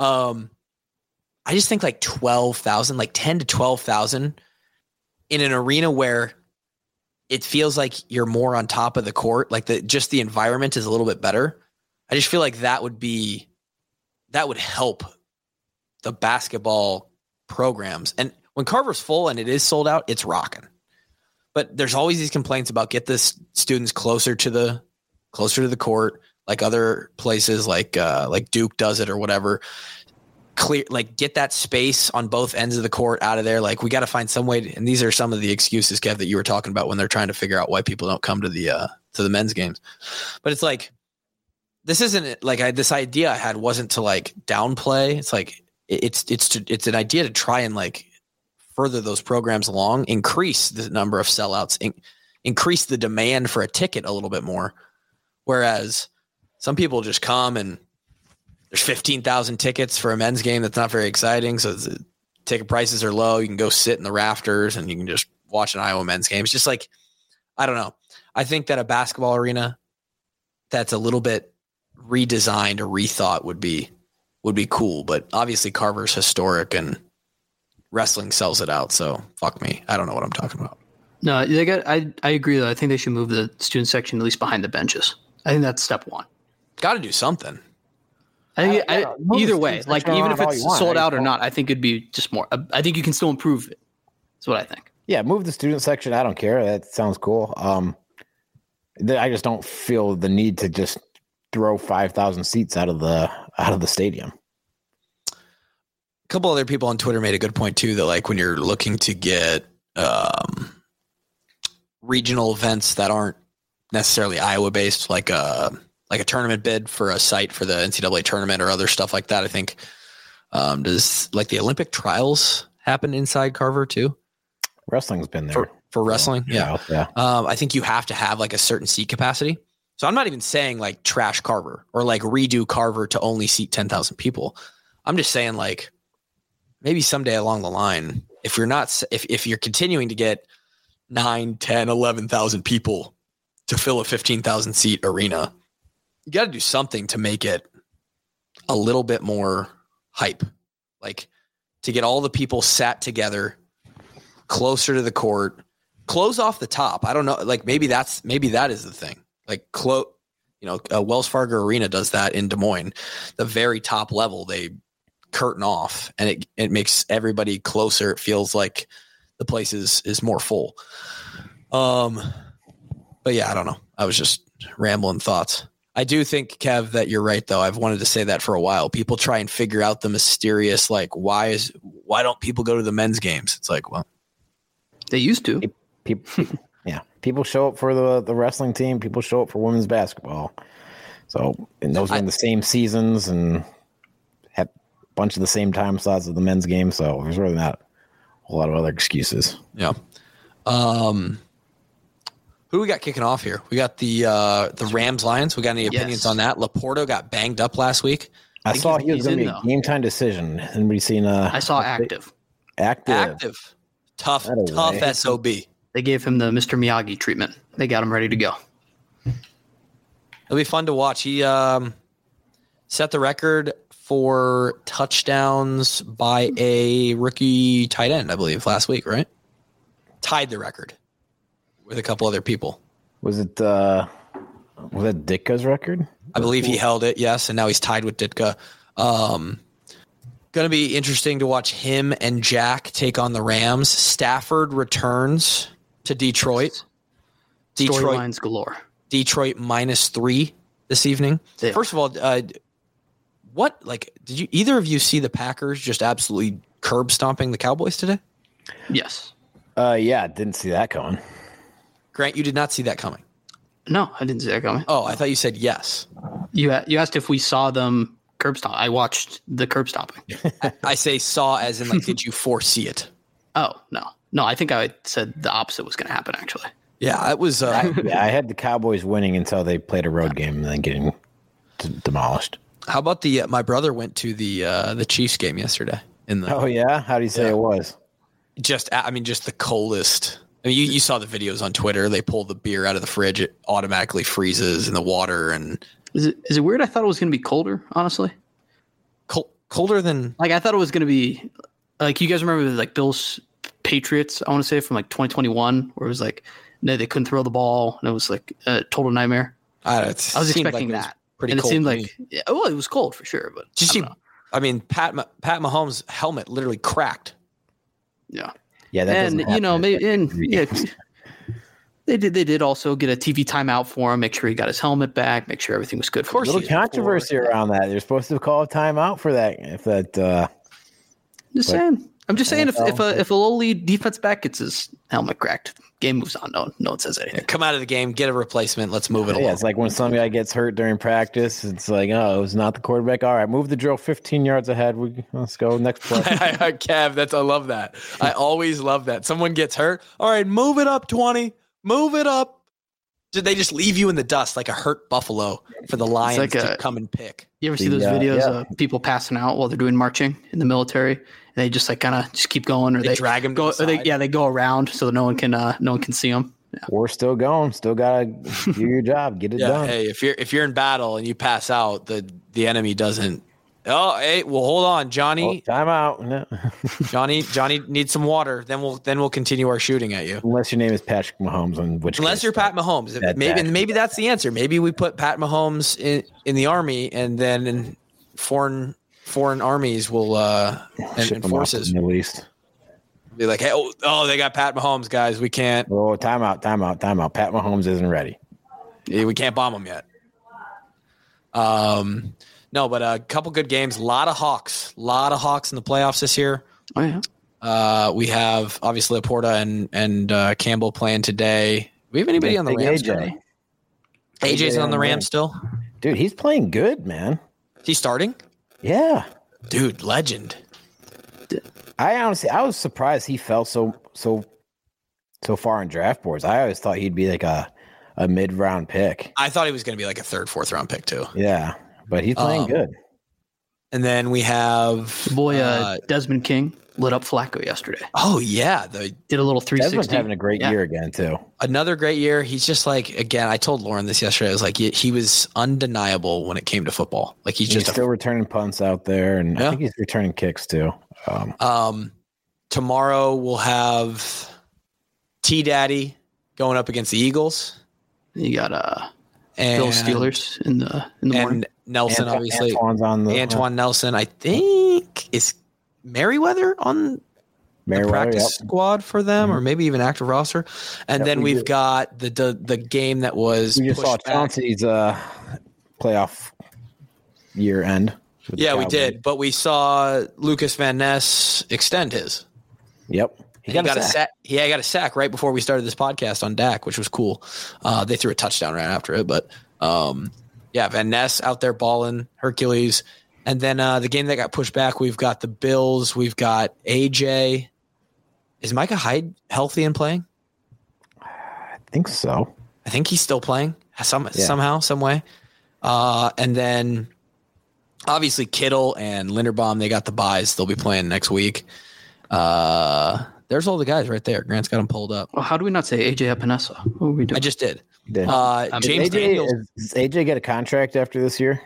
Speaker 1: I just think like 12,000, like 10 to 12,000 in an arena where it feels like you're more on top of the court, like the environment is a little bit better. I just feel like that would help the basketball programs. And when Carver's full and it is sold out, it's rocking. But there's always these complaints about get the students closer to the court, like other places, like Duke does it or whatever. Clear, like get that space on both ends of the court out of there. Like we got to find some way. And these are some of the excuses, Kev, that you were talking about when they're trying to figure out why people don't come to the men's games. But it's like this isn't like this idea I had wasn't to like downplay. It's like it's an idea to try and like further those programs along, increase the number of sellouts, increase the demand for a ticket a little bit more. Whereas some people just come and there's 15,000 tickets for a men's game. That's not very exciting. So the ticket prices are low. You can go sit in the rafters and you can just watch an Iowa men's game. It's just like, I don't know. I think that a basketball arena that's a little bit redesigned or rethought would be cool. But obviously Carver's historic and wrestling sells it out. So fuck me. I don't know what I'm talking about.
Speaker 3: No, I agree though. I think they should move the student section at least behind the benches. I think that's step one.
Speaker 1: Got to do something.
Speaker 3: Either way, like even if it's sold out or not, I think it'd be just more. I think you can still improve it. That's what I think.
Speaker 2: Yeah, move the student section. I don't care. That sounds cool. I just don't feel the need to just throw 5,000 seats out of the stadium.
Speaker 1: A couple other people on Twitter made a good point too, that like when you're looking to get regional events that aren't necessarily Iowa based, like a tournament bid for a site for the NCAA tournament or other stuff like that. I think does like the Olympic trials happen inside Carver too?
Speaker 2: Wrestling's been there
Speaker 1: for wrestling. Yeah.
Speaker 2: I
Speaker 1: think you have to have like a certain seat capacity. So I'm not even saying like trash Carver or like redo Carver to only seat 10,000 people. I'm just saying like, maybe someday along the line, if you're continuing to get 9, 10, 11,000 people to fill a 15,000 seat arena, you got to do something to make it a little bit more hype, like to get all the people sat together closer to the court, close off the top. I don't know. Like maybe that is the thing. Like Wells Fargo Arena does that in Des Moines, the very top level, they curtain off and it makes everybody closer. It feels like the place is more full. But yeah, I don't know. I was just rambling thoughts. I do think, Kev, that you're right though. I've wanted to say that for a while. People try and figure out the mysterious, like why don't people go to the men's games? It's like, well,
Speaker 3: they used to.
Speaker 2: People show up for the wrestling team. People show up for women's basketball. So, and those are in the same seasons and have a bunch of the same time slots of the men's game. So there's really not a whole lot of other excuses.
Speaker 1: Yeah. Who do we got kicking off here? We got the Rams Lions. We got any opinions on that? Laporto got banged up last week.
Speaker 2: I saw he was going to be a game time decision. Anybody seen? I
Speaker 3: saw active.
Speaker 1: Tough SOB.
Speaker 3: They gave him the Mr. Miyagi treatment. They got him ready to go.
Speaker 1: It'll be fun to watch. He set the record for touchdowns by a rookie tight end, I believe, last week, right? Tied the record with a couple other people.
Speaker 2: Was that Ditka's record?
Speaker 1: I believe he held it, yes, and now he's tied with Ditka. Going to be interesting to watch him and Jack take on the Rams. Stafford returns to Detroit.
Speaker 3: Storylines galore.
Speaker 1: Detroit -3 this evening. Yeah. First of all, did either of you see the Packers just absolutely curb stomping the Cowboys today?
Speaker 3: Yes.
Speaker 2: Yeah, didn't see that coming.
Speaker 1: Grant, you did not see that coming.
Speaker 3: No, I didn't see that coming.
Speaker 1: Oh, I thought you said yes.
Speaker 3: You asked if we saw them curb stomp. I watched the curb stomping.
Speaker 1: I say saw as in like, did you foresee it?
Speaker 3: Oh, no. I think I said the opposite was going to happen. Actually,
Speaker 1: Yeah, it was.
Speaker 2: I had the Cowboys winning until they played a road game and then getting demolished.
Speaker 1: How about the? My brother went to the Chiefs game yesterday.
Speaker 2: Oh yeah, how do you say it was?
Speaker 1: Just the coldest. I mean, you saw the videos on Twitter. They pull the beer out of the fridge; it automatically freezes in the water. And
Speaker 3: is it weird? I thought it was going to be colder. Honestly,
Speaker 1: colder than
Speaker 3: like I thought it was going to be. Like you guys remember like Bills Patriots? I want to say from like 2021, where it was like they couldn't throw the ball and it was like a total nightmare. I was expecting that.
Speaker 1: Pretty
Speaker 3: and
Speaker 1: cold.
Speaker 3: It seemed like it was cold for sure. But
Speaker 1: I mean, Pat Mahomes' helmet literally cracked.
Speaker 3: Yeah.
Speaker 2: Yeah, that
Speaker 3: they did also get a TV timeout for him, make sure he got his helmet back, make sure everything was good.
Speaker 2: Of course, a little controversy around that. They're supposed to call a timeout for that.
Speaker 3: I'm just saying, if a lowly defense back gets his helmet cracked, game moves on. No one says anything.
Speaker 1: Come out of the game, get a replacement. Let's move it along.
Speaker 2: Yeah, it's like when some guy gets hurt during practice. It's like, oh, it was not the quarterback. All right, move the drill 15 yards ahead. Let's go next play.
Speaker 1: Kev, I love that. I always love that. Someone gets hurt. All right, move it up 20. Move it up. Did they just leave you in the dust like a hurt buffalo for the Lions to come and pick?
Speaker 3: You ever see those videos of people passing out while they're doing marching in the military? And they just like kind of just keep going, or they
Speaker 1: drag them.
Speaker 3: They go around so no one can see them. Yeah.
Speaker 2: We're still going. Still gotta do your job. Get it done.
Speaker 1: Hey, if you're in battle and you pass out, the enemy doesn't. Oh, hey, well, hold on, Johnny.
Speaker 2: Time out. No.
Speaker 1: Johnny needs some water. Then we'll continue our shooting at you.
Speaker 2: Unless your name is Patrick Mahomes, unless
Speaker 1: you're Pat Mahomes. Maybe that's the answer. Maybe we put Pat Mahomes in the army, and then in foreign armies will and forces
Speaker 2: in the Middle East
Speaker 1: be like, hey, they got Pat Mahomes, guys. We can't.
Speaker 2: Oh, time out. Pat Mahomes isn't ready.
Speaker 1: Yeah, we can't bomb him yet. No, but a couple good games. A lot of Hawks in the playoffs this year.
Speaker 3: Oh yeah.
Speaker 1: We have obviously Laporta and Campbell playing today. We have anybody on the Rams? AJ's on the Rams still.
Speaker 2: Dude, he's playing good, man.
Speaker 1: He's starting.
Speaker 2: Yeah,
Speaker 1: dude, legend.
Speaker 2: I was surprised he fell so far in draft boards. I always thought he'd be like a mid-round pick.
Speaker 1: I thought he was going to be like a 3rd, 4th round pick too.
Speaker 2: Yeah. But he's playing good.
Speaker 1: And then we have
Speaker 3: Desmond King lit up Flacco yesterday.
Speaker 1: Oh yeah,
Speaker 3: did a little 360.
Speaker 2: Desmond's having a great year again too.
Speaker 1: Another great year. He's just like, again, I told Lauren this yesterday. I was like, he was undeniable when it came to football. Like he's
Speaker 2: still returning punts out there, and I think he's returning kicks too.
Speaker 1: Tomorrow we'll have T Daddy going up against the Eagles.
Speaker 3: You got Bill Steelers in the morning.
Speaker 1: Nelson, obviously.
Speaker 2: Antoine
Speaker 1: Nelson, I think, is Merriweather on the practice squad for them, or maybe even active roster. And then we've got the game that was.
Speaker 2: We just saw Chauncey's playoff year end.
Speaker 1: Yeah, we did, but we saw Lucas Van Ness extend his.
Speaker 2: Yep.
Speaker 1: He got a sack. He got a sack right before we started this podcast on Dak, which was cool. They threw a touchdown right after it, but Van Ness out there balling, Hercules. And then the game that got pushed back, we've got the Bills. We've got AJ. Is Micah Hyde healthy and playing?
Speaker 2: I think so.
Speaker 1: I think he's still playing somehow, some way. And then obviously Kittle and Linderbaum, they got the buys. They'll be playing next week. There's all the guys right there. Grant's got them pulled up.
Speaker 3: Well, how do we not say AJ Epinesa? What are we doing?
Speaker 1: I just did.
Speaker 2: James Daniels. Does AJ get a contract after this year?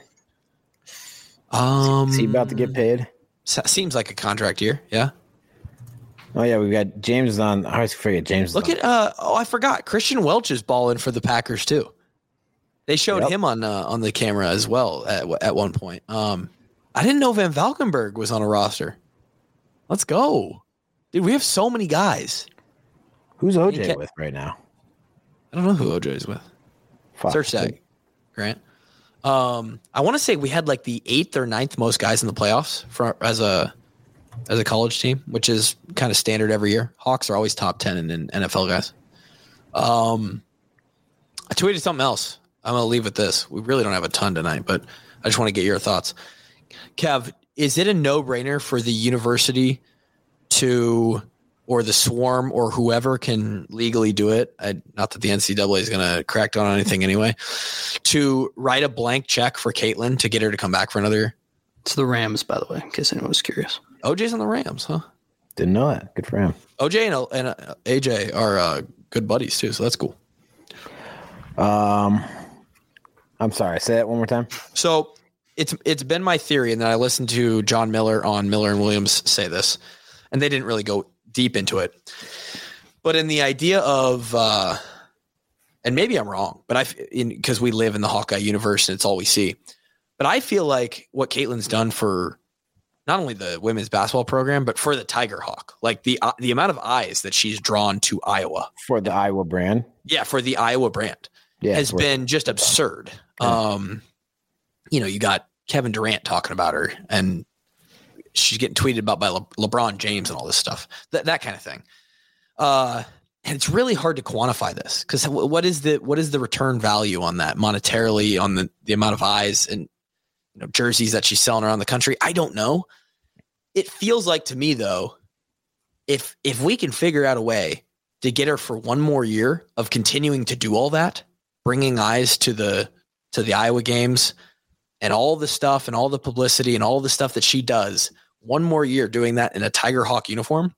Speaker 2: Is he about to get paid?
Speaker 1: Seems like a contract year. Yeah.
Speaker 2: Oh yeah, we've got James on. I always forget James.
Speaker 1: Look at I forgot Christian Welch is balling for the Packers too. They showed him on the camera as well at one point. I didn't know Van Valkenburg was on a roster. Let's go, dude. We have so many guys.
Speaker 2: Who's OJ with right now?
Speaker 1: I don't know who OJ is with. Search that, Grant. I want to say we had like the 8th or 9th most guys in the playoffs as a college team, which is kind of standard every year. Hawks are always top 10 in NFL guys. I tweeted something else. I'm going to leave with this. We really don't have a ton tonight, but I just want to get your thoughts. Kev, is it a no-brainer for the university to, or the Swarm or whoever can legally do it, not that the NCAA is going to crack down on anything anyway, to write a blank check for Caitlin to get her to come back for another year?
Speaker 3: It's the Rams, by the way, in case anyone was curious.
Speaker 1: OJ's on the Rams, huh?
Speaker 2: Didn't know that. Good for him.
Speaker 1: OJ and AJ are good buddies too, so that's cool.
Speaker 2: I'm sorry. Say that one more time.
Speaker 1: So it's been my theory, and then I listened to John Miller on Miller and Williams say this, and they didn't really go deep into it. But in the idea of, and maybe I'm wrong, but because we live in the Hawkeye universe and it's all we see. But I feel like what Caitlin's done for not only the women's basketball program, but for the Tiger Hawk, like the amount of eyes that she's drawn to Iowa
Speaker 2: for the Iowa brand.
Speaker 1: Yeah, for the Iowa brand, has been just absurd. You got Kevin Durant talking about her, and she's getting tweeted about by LeBron James and all this stuff, that kind of thing. And it's really hard to quantify this because what is the return value on that monetarily, on the amount of eyes and jerseys that she's selling around the country? I don't know. It feels like to me though, if we can figure out a way to get her for one more year of continuing to do all that, bringing eyes to the Iowa games and all the stuff and all the publicity and all the stuff that she does, one more year doing that in a Tiger Hawk uniform,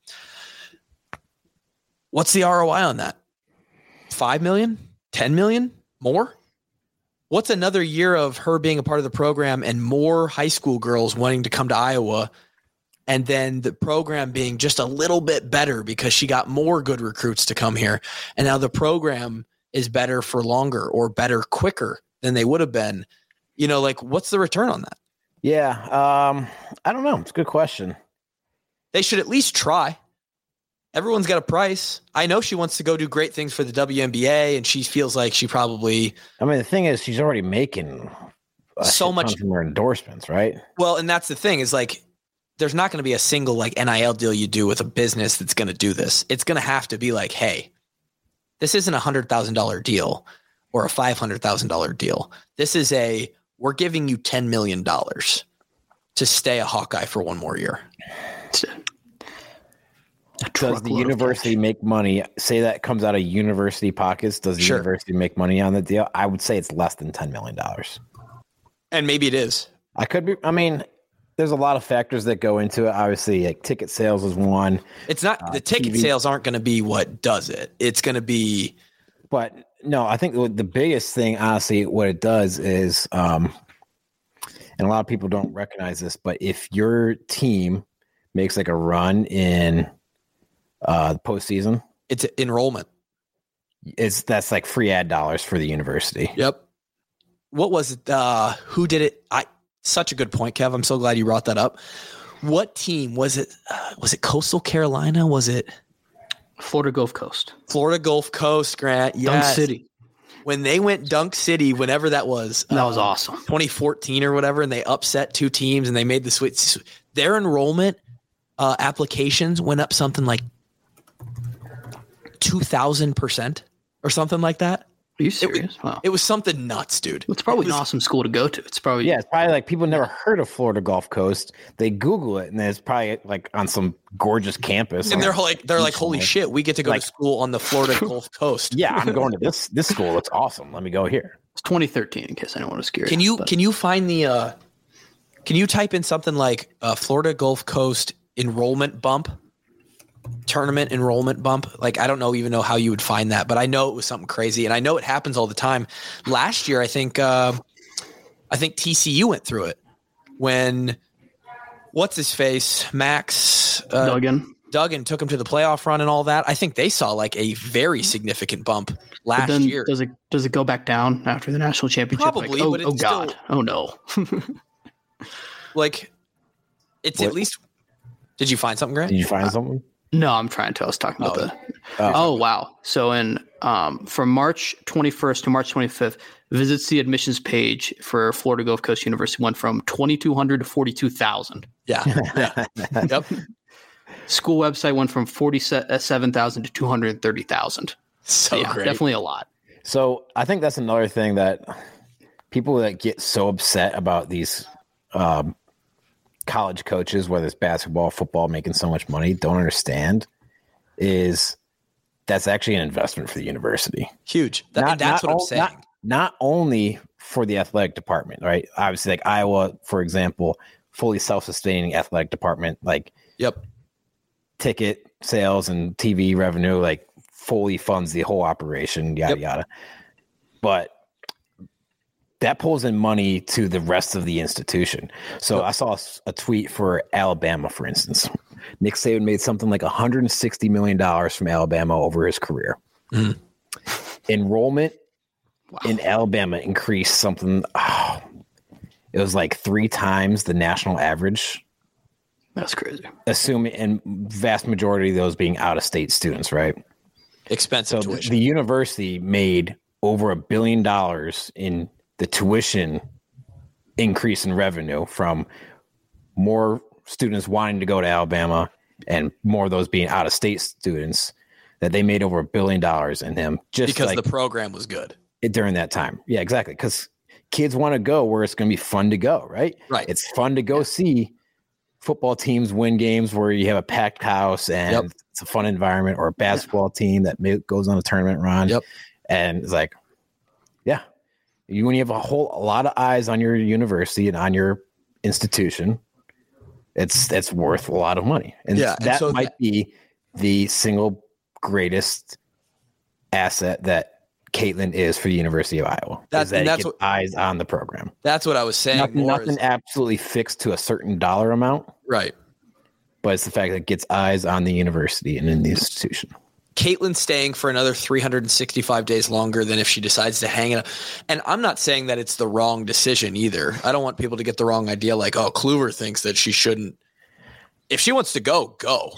Speaker 1: what's the ROI on that? 5 million, 10 million more? What's another year of her being a part of the program and more high school girls wanting to come to Iowa, and then the program being just a little bit better because she got more good recruits to come here, and now the program is better for longer or better quicker than they would have been? What's the return on that?
Speaker 2: Yeah. I don't know. It's a good question.
Speaker 1: They should at least try. Everyone's got a price. I know she wants to go do great things for the WNBA, and she feels like she probably.
Speaker 2: I mean, the thing is, she's already making
Speaker 1: so much
Speaker 2: from her endorsements, right?
Speaker 1: Well, and that's the thing is there's not going to be a single NIL deal you do with a business that's going to do this. It's going to have to be hey, this isn't $100,000 deal or a $500,000 deal. This is we're giving you $10 million to stay a Hawkeye for one more year.
Speaker 2: Does the university make money? Say that comes out of university pockets. Does the university make money on the deal? I would say it's less than $10 million.
Speaker 1: And maybe it is.
Speaker 2: I could be. I mean, there's a lot of factors that go into it. Obviously, ticket sales is one.
Speaker 1: It's not the ticket sales aren't going to be what does it. It's going to be.
Speaker 2: But no, I think the biggest thing, honestly, what it does is, and a lot of people don't recognize this, but if your team makes a run in the postseason,
Speaker 1: it's enrollment.
Speaker 2: That's free ad dollars for the university.
Speaker 1: Yep. What was it? Who did it? Such a good point, Kev. I'm so glad you brought that up. What team was it? Was it Coastal Carolina? Was it
Speaker 3: Florida Gulf Coast?
Speaker 1: Florida Gulf Coast, Grant. Yes.
Speaker 3: Dunk City.
Speaker 1: When they went Dunk City, whenever that was.
Speaker 3: That was awesome.
Speaker 1: 2014 or whatever, and they upset two teams and they made the switch. Their enrollment applications went up something 2,000% or something like that.
Speaker 3: Are you serious? Wow.
Speaker 1: It was something nuts, dude.
Speaker 3: It's probably an awesome school to go to. It's probably
Speaker 2: it's probably people never heard of Florida Gulf Coast. They Google it and then it's probably on some gorgeous campus.
Speaker 1: And they're like, holy shit, we get to go to school on the Florida Gulf Coast.
Speaker 2: Yeah, I'm going to this school. It's awesome. Let me go here.
Speaker 3: It's 2013 in case anyone was curious.
Speaker 1: Can you find the can you type in something like Florida Gulf Coast enrollment bump? Tournament enrollment bump. I don't even know how you would find that, but I know it was something crazy, and I know it happens all the time. Last year, I think TCU went through it when what's his face Max
Speaker 3: Duggan
Speaker 1: took him to the playoff run and all that. I think they saw a very significant bump last year.
Speaker 3: Does it go back down after the national championship?
Speaker 1: Probably, but it's
Speaker 3: God,
Speaker 1: still,
Speaker 3: oh no.
Speaker 1: It's at least. Did you find something, Grant?
Speaker 2: Did you find something?
Speaker 3: No, I'm trying to. I was talking about wow. So in from March 21st to March 25th, visits the admissions page for Florida Gulf Coast University went from 2,200 to 42,000.
Speaker 1: Yeah. Yep.
Speaker 3: School website went from 47,000 to 230,000.
Speaker 1: So great.
Speaker 3: Definitely a lot.
Speaker 2: So I think that's another thing that people that get so upset about these college coaches, whether it's basketball, football, making so much money, don't understand is that's actually an investment for the university.
Speaker 1: Huge. That's what I'm saying.
Speaker 2: Not only for the athletic department, right? Obviously, like Iowa, for example, fully self-sustaining athletic department, like ticket sales and TV revenue, like fully funds the whole operation, yada, yada. But that pulls in money to the rest of the institution. So I saw a tweet for Alabama, for instance. Nick Saban made something like $160 million from Alabama over his career. Mm. Enrollment in Alabama increased something. It was like 3 times the national average.
Speaker 3: That's crazy.
Speaker 2: Assuming, and vast majority of those being out-of-state students, right?
Speaker 1: Expensive tuition.
Speaker 2: The university made over $1 billion in the tuition increase in revenue from more students wanting to go to Alabama and more of those being out-of-state students, that they made over $1 billion in him just
Speaker 1: because the program was good
Speaker 2: during that time. Yeah, exactly. Because kids want to go where it's going to be fun to go, right?
Speaker 1: Right.
Speaker 2: It's fun to go see football teams win games where you have a packed house and it's a fun environment, or a basketball team that goes on a tournament run. And it's like, when you have a lot of eyes on your university and on your institution, it's worth a lot of money. And that might be the single greatest asset that Caitlin is for the University of Iowa. That's what eyes on the program.
Speaker 1: That's what I was saying.
Speaker 2: Nothing absolutely fixed to a certain dollar amount.
Speaker 1: Right.
Speaker 2: But it's the fact that it gets eyes on the university and in the institution.
Speaker 1: Caitlin staying for another 365 days longer than if she decides to hang it. And I'm not saying that it's the wrong decision either. I don't want people to get the wrong idea like, oh, Kluver thinks that she shouldn't. If she wants to go.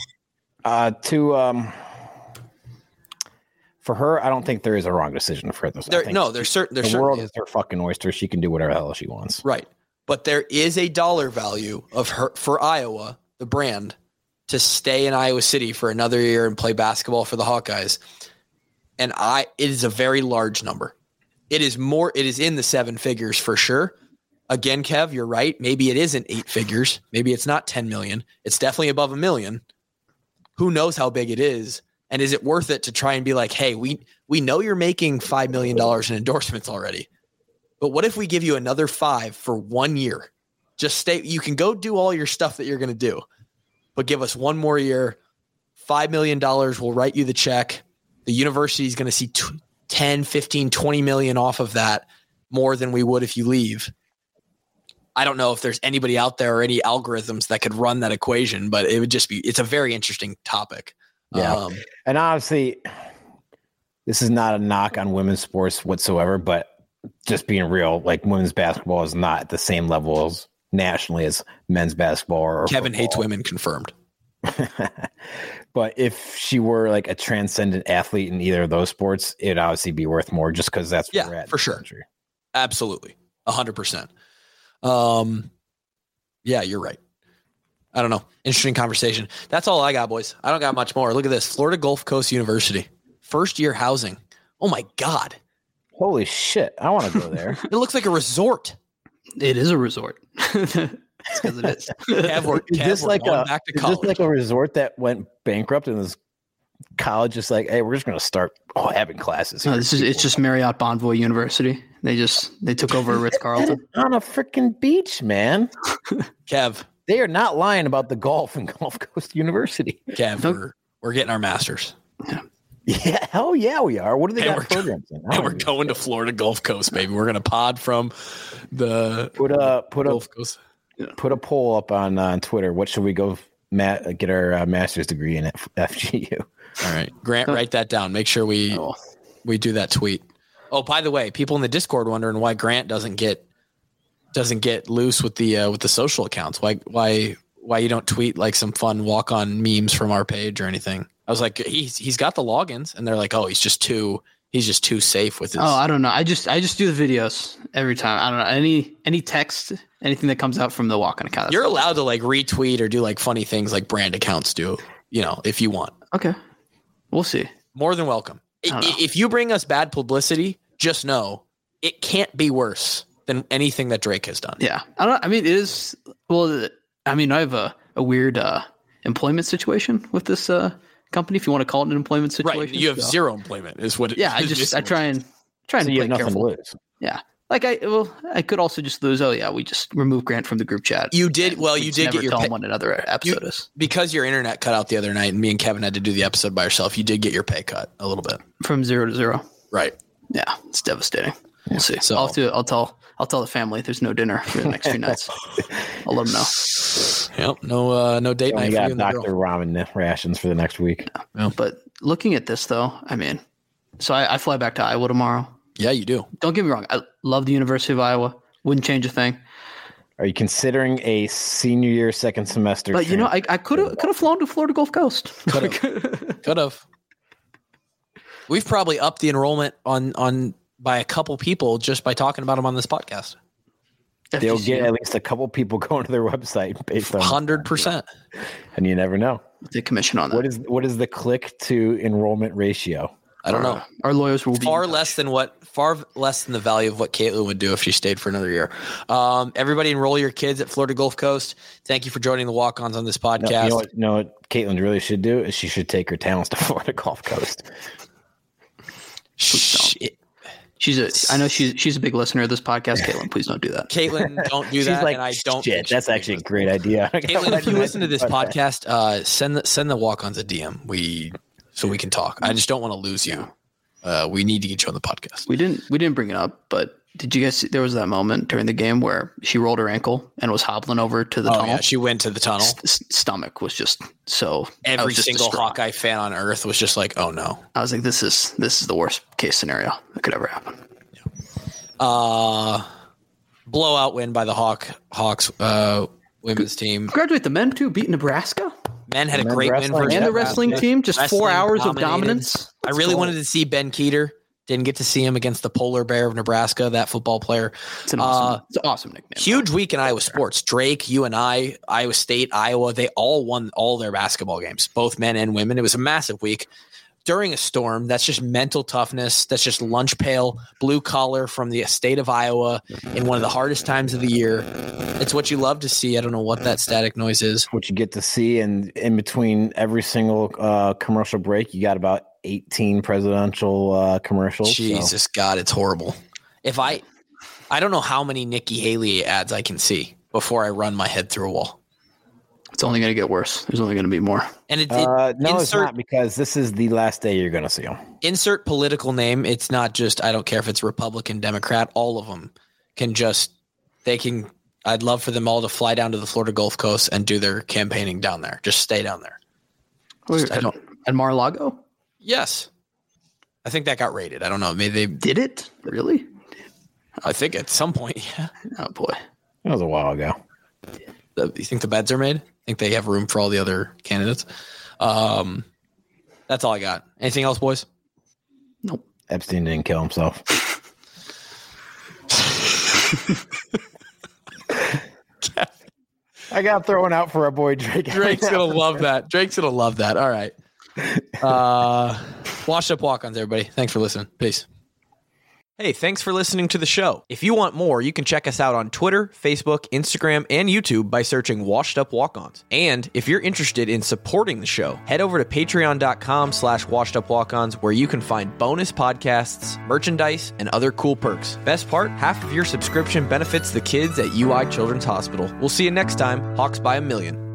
Speaker 2: For her, I don't think there is a wrong decision for her.
Speaker 1: There's certain.
Speaker 2: The world is her fucking oyster. She can do whatever the hell she wants.
Speaker 1: Right. But there is a dollar value of her for Iowa, the brand, to stay in Iowa City for another year and play basketball for the Hawkeyes. And it is a very large number. It is in the 7 figures for sure. Again, Kev, you're right. Maybe it isn't 8 figures. Maybe it's not 10 million. It's definitely above $1 million. Who knows how big it is? And is it worth it to try and be like, hey, we know you're making $5 million in endorsements already, but what if we give you another 5 for 1 year? Just stay. You can go do all your stuff that you're going to do, but give us 1 more year. $5 million. We'll write you the check. The university is going to see 10, 15, 20 million off of that, more than we would if you leave. I don't know if there's anybody out there or any algorithms that could run that equation, but it's a very interesting topic.
Speaker 2: Yeah. And obviously this is not a knock on women's sports whatsoever, but just being real, like women's basketball is not at the same level as nationally as men's basketball or
Speaker 1: Kevin
Speaker 2: football.
Speaker 1: Hates women confirmed.
Speaker 2: But if she were like a transcendent athlete in either of those sports, it'd obviously be worth more just because that's where we're at.
Speaker 1: For sure. Country. Absolutely. 100%. Yeah, you're right. I don't know. Interesting conversation. That's all I got, boys. I don't got much more. Look at this. Florida Gulf Coast University. First year housing. Oh my God.
Speaker 2: Holy shit. I want to go there.
Speaker 1: It looks like a resort.
Speaker 3: It is a resort. Because it is.
Speaker 2: Is this like a resort that went bankrupt and this college just like, hey, we're just going to start having classes here.
Speaker 3: No, it's just Marriott Bonvoy University. They took over Ritz-Carlton.
Speaker 2: On a freaking beach, man.
Speaker 1: Kev.
Speaker 2: They are not lying about the golf and Gulf Coast University.
Speaker 1: Kev, we're getting our masters.
Speaker 2: Yeah, hell yeah, we are. What do they got programs in?
Speaker 1: And we're going to Florida Gulf Coast, baby. We're going to pod from the Gulf Coast.
Speaker 2: Put a poll up on Twitter. What should we go get our master's degree in at FGU?
Speaker 1: All right, Grant, write that down. Make sure we do that tweet. Oh, by the way, people in the Discord wondering why Grant doesn't get loose with the social accounts. Why you don't tweet like some fun walk-on memes from our page or anything? I was like, he's got the logins, and they're like, oh, he's just too He's just too safe with his.
Speaker 3: Oh, I don't know. I just do the videos every time. I don't know any text, anything that comes out from the walk-on account.
Speaker 1: You're allowed to like retweet or do like funny things like brand accounts do. If you want.
Speaker 3: Okay, we'll see.
Speaker 1: More than welcome. If you bring us bad publicity, just know it can't be worse than anything that Drake has done.
Speaker 3: Yeah, I don't. I mean, it is. Well, I mean, I have a weird employment situation with this company, if you want to call it an employment situation.
Speaker 1: Right, you have zero employment, is what it is.
Speaker 3: Yeah, I try and play careful. To lose. Yeah, like I could also just lose. Oh yeah, we just removed Grant from the group chat.
Speaker 1: You did well. You did
Speaker 3: get your tell him what another episode is
Speaker 1: because your internet cut out the other night, and me and Kevin had to do the episode by yourself. You did get your pay cut a little bit
Speaker 3: from 0 to 0.
Speaker 1: Right.
Speaker 3: Yeah, it's devastating. We'll see. So I'll tell the family there's no dinner for the next few nights. I'll let them know.
Speaker 1: Yep. No date night.
Speaker 2: We got Dr. Ramen rations for the next week.
Speaker 3: Yeah. But looking at this though, I mean, so I fly back to Iowa tomorrow.
Speaker 1: Yeah, you do.
Speaker 3: Don't get me wrong. I love the University of Iowa. Wouldn't change a thing.
Speaker 2: Are you considering a senior year second semester?
Speaker 3: But I could have flown to Florida Gulf Coast.
Speaker 1: Could have. We've probably upped the enrollment on by a couple people just by talking about them on this podcast.
Speaker 2: They'll get at least a couple people going to their website based on
Speaker 1: 100%.
Speaker 2: And you never know.
Speaker 3: The commission on that.
Speaker 2: What is the click to enrollment ratio?
Speaker 1: I don't know.
Speaker 3: Our lawyers will be
Speaker 1: far less than the value of what Caitlin would do if she stayed for another year. Everybody enroll your kids at Florida Gulf Coast. Thank you for joining the walk-ons on this podcast.
Speaker 2: You know what Caitlin really should do is she should take her talents to Florida Gulf Coast.
Speaker 3: I know she's a big listener of this podcast. Caitlin, please don't do that.
Speaker 1: Caitlin, don't do that.
Speaker 2: She's like,
Speaker 1: and I don't.
Speaker 2: Shit, that's actually a great idea.
Speaker 1: Caitlin, if you listen to this podcast, send the walk-ons a DM. So we can talk. I just don't want to lose you. We need to get you on the podcast.
Speaker 3: We didn't bring it up, but did you guys see there was that moment during the game where she rolled her ankle and was hobbling over to the tunnel?
Speaker 1: Yeah, she went to the tunnel.
Speaker 3: Stomach was just so.
Speaker 1: Every single Hawkeye fan on earth was just like, "Oh no!"
Speaker 3: I was like, "This is the worst case scenario that could ever happen."
Speaker 1: Yeah. Blowout win by the Hawks women's team.
Speaker 3: Congratulate the men too, beat Nebraska.
Speaker 1: Men had a great win for
Speaker 3: the wrestling team. Just 4 hours of dominance.
Speaker 1: I really wanted to see Ben Keeter. Didn't get to see him against the Polar Bear of Nebraska, that football player.
Speaker 3: It's an awesome nickname.
Speaker 1: Huge week in Iowa sports. Drake, you and I, Iowa State, Iowa, they all won all their basketball games, both men and women. It was a massive week. During a storm, that's just mental toughness. That's just lunch pail, blue collar from the state of Iowa in one of the hardest times of the year. It's what you love to see. I don't know what that static noise is.
Speaker 2: What you get to see, and in between every single commercial break, you got about 18 presidential commercials.
Speaker 1: Jesus God, it's horrible. If I don't know how many Nikki Haley ads I can see before I run my head through a wall.
Speaker 3: It's only going to get worse. There's only going to be more.
Speaker 1: And
Speaker 2: it's not, because this is the last day you're going to see them.
Speaker 1: Insert political name. It's not just, I don't care if it's Republican, Democrat, all of them I'd love for them all to fly down to the Florida Gulf Coast and do their campaigning down there. Just stay down there.
Speaker 3: At Mar-a-Lago?
Speaker 1: Yes. I think that got raided. I don't know. Maybe they
Speaker 3: did it? Really?
Speaker 1: I think at some point, yeah.
Speaker 3: Oh boy.
Speaker 2: That was a while ago.
Speaker 1: You think the beds are made? Think they have room for all the other candidates? That's all I got. Anything else, boys?
Speaker 3: Nope.
Speaker 2: Epstein didn't kill himself. I got thrown out for our boy Drake.
Speaker 1: Drake's gonna love that. Drake's gonna love that. All right. Washed Up Walk-Ons, everybody. Thanks for listening. Peace. Hey, thanks for listening to the show. If you want more, you can check us out on Twitter, Facebook, Instagram, and YouTube by searching Washed Up Walk-Ons. And if you're interested in supporting the show, head over to patreon.com/washedupwalk-ons, where you can find bonus podcasts, merchandise, and other cool perks. Best part, half of your subscription benefits the kids at UI Children's Hospital. We'll see you next time. Hawks by a million.